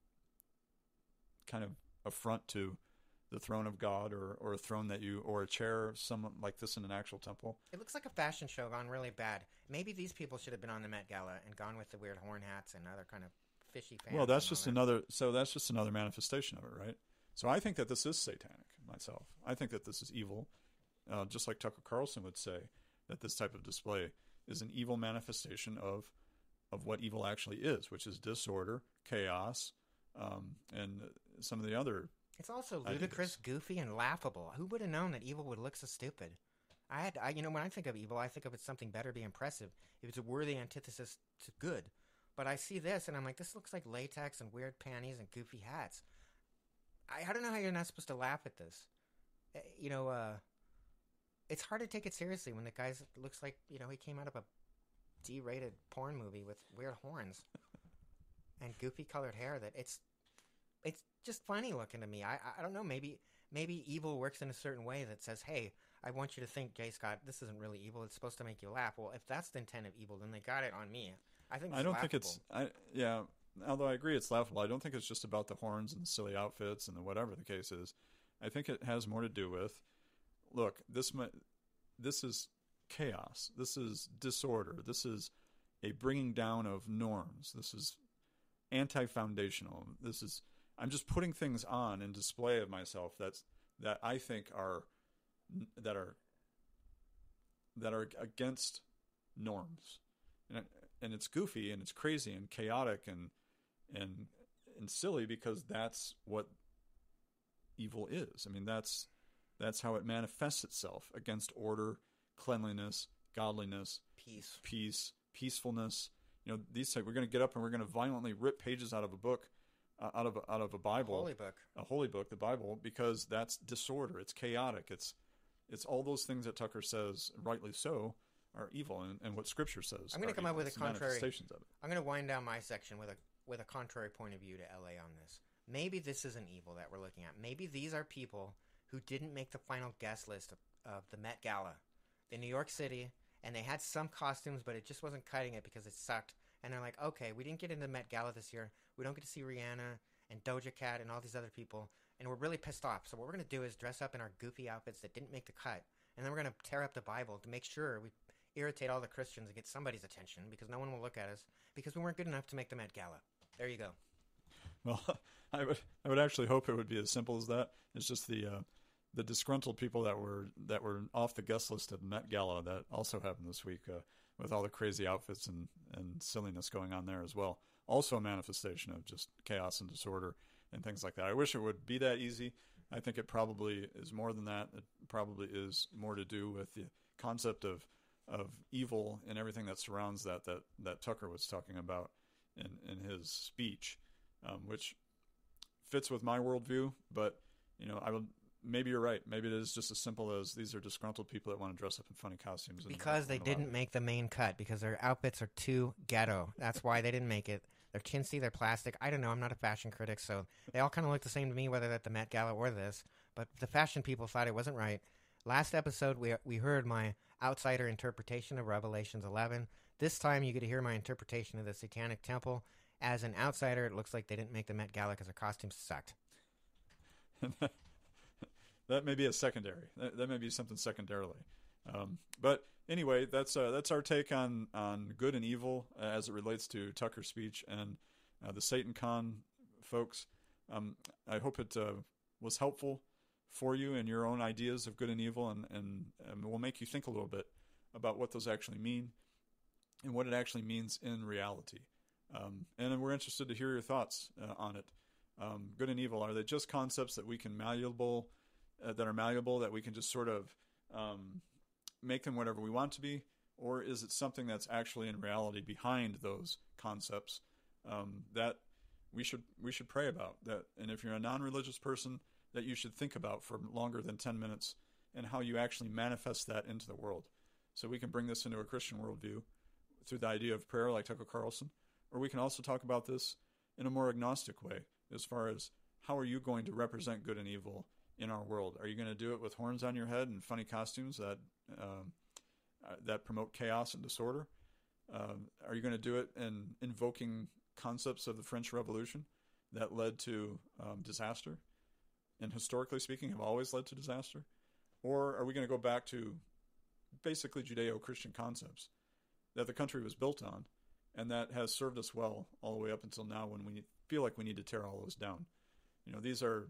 kind of affront to the throne of God, or, or a throne that you, or a chair, someone like this in an actual temple. It looks like a fashion show gone really bad. Maybe these people should have been on the Met Gala and gone with the weird horn hats and other kind of fishy pants. Well, that's just that. another, so that's just another manifestation of it, right? So I think that this is satanic myself. I think that this is evil, uh, just like Tucker Carlson would say that this type of display is an evil manifestation of, of what evil actually is, which is disorder, chaos, um, and some of the other. It's also ludicrous, goofy, and laughable. Who would have known that evil would look so stupid? I had, I, you know, when I think of evil, I think of it something better, be impressive. If it's a worthy antithesis to good. But I see this, and I'm like, this looks like latex and weird panties and goofy hats. I, I don't know how you're not supposed to laugh at this. Uh, you know, uh, it's hard to take it seriously when the guy looks like, you know, he came out of a D-rated porn movie with weird horns and goofy colored hair. That it's, it's just funny looking to me. I I don't know. Maybe maybe evil works in a certain way that says, "Hey, I want you to think, J. Scott, this isn't really evil. It's supposed to make you laugh." Well, if that's the intent of evil, then they got it on me. I think. It's I don't laughable. think it's. I yeah. Although I agree, it's laughable. I don't think it's just about the horns and the silly outfits and the whatever the case is. I think it has more to do with. Look, this this is chaos. This is disorder. This is a bringing down of norms. This is anti-foundational. This is. I'm just putting things on in display of myself that's that I think are that are that are against norms, and and it's goofy and it's crazy and chaotic and and and silly because that's what evil is. I mean, that's that's how it manifests itself against order, cleanliness, godliness, peace, peace, peacefulness. You know, these we're going to get up and we're going to violently rip pages out of a book. Uh, out of out of a Bible, a holy book, a holy book, the Bible, because that's disorder. It's chaotic. It's it's all those things that Tucker says, rightly so, are evil, and, and what Scripture says. I'm going to come evil. up with a It's contrary. manifestations of it. I'm going to wind down my section with a with a contrary point of view to L A on this. Maybe this isn't evil that we're looking at. Maybe these are people who didn't make the final guest list of, of the Met Gala, the New York City and they had some costumes, but it just wasn't cutting it because it sucked. And they're like, okay, we didn't get into Met Gala this year. We don't get to see Rihanna and Doja Cat and all these other people, and we're really pissed off. So what we're going to do is dress up in our goofy outfits that didn't make the cut, and then we're going to tear up the Bible to make sure we irritate all the Christians and get somebody's attention, because no one will look at us because we weren't good enough to make the Met Gala. There you go. Well, I would I would actually hope it would be as simple as that. It's just the uh, the disgruntled people that were that were off the guest list at the Met Gala that also happened this week, uh, with all the crazy outfits and, and silliness going on there as well. Also a manifestation of just chaos and disorder and things like that. I wish it would be that easy. I think it probably is more than that. It probably is more to do with the concept of of evil and everything that surrounds that that, that Tucker was talking about in, in his speech, um, which fits with my worldview. But, you know, I would maybe you're right. Maybe it is just as simple as these are disgruntled people that want to dress up in funny costumes. And, because they and didn't make the main cut, because their outfits are too ghetto. That's why they didn't make it. They're chintzy, they're plastic. I don't know. I'm not a fashion critic, so they all kind of look the same to me, whether they're at the Met Gala or this. But the fashion people thought it wasn't right. Last episode, we we heard my outsider interpretation of Revelations eleven. This time, you get to hear my interpretation of the Satanic Temple. As an outsider, it looks like they didn't make the Met Gala because their costumes sucked. That may be a secondary. That, that may be something secondarily. Um, but anyway, that's uh, that's our take on, on good and evil uh, as it relates to Tucker's speech and uh, the Satan Con folks. Um, I hope it uh, was helpful for you and your own ideas of good and evil, and, and, and will make you think a little bit about what those actually mean and what it actually means in reality. Um, and we're interested to hear your thoughts uh, on it. Um, good and evil, are they just concepts that we can malleable, uh, that are malleable, that we can just sort of um, make them whatever we want to be? Or is it something that's actually in reality behind those concepts um, that we should we should pray about? That, and if you're a non-religious person, that you should think about for longer than ten minutes, and how you actually manifest that into the world. So we can bring this into a Christian worldview through the idea of prayer, like Tucker Carlson, or we can also talk about this in a more agnostic way, as far as how are you going to represent good and evil in our world? Are you going to do it with horns on your head and funny costumes that um, uh, that promote chaos and disorder? Uh, are you going to do it in invoking concepts of the French Revolution that led to um, disaster, and historically speaking have always led to disaster? Or are we going to go back to basically Judeo-Christian concepts that the country was built on, and that has served us well all the way up until now, when we feel like we need to tear all those down? You know, these are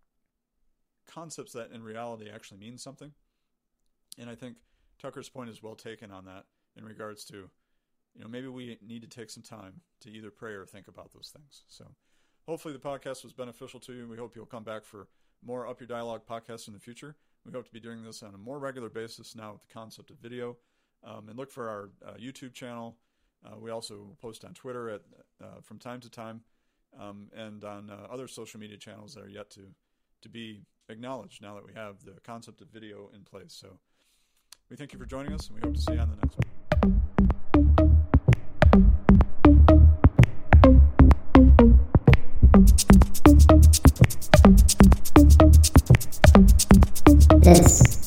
concepts that in reality actually mean something. And I think Tucker's point is well taken on that, in regards to, you know, maybe we need to take some time to either pray or think about those things. So hopefully the podcast was beneficial to you. We hope you'll come back for more Up Your Dialogue podcasts in the future. We hope to be doing this on a more regular basis now with the concept of video. Um, and look for our uh, YouTube channel. Uh, we also post on Twitter at uh, from time to time, um, and on uh, other social media channels that are yet to, to be acknowledged now that we have the concept of video in place. So we thank you for joining us, and we hope to see you on the next one. This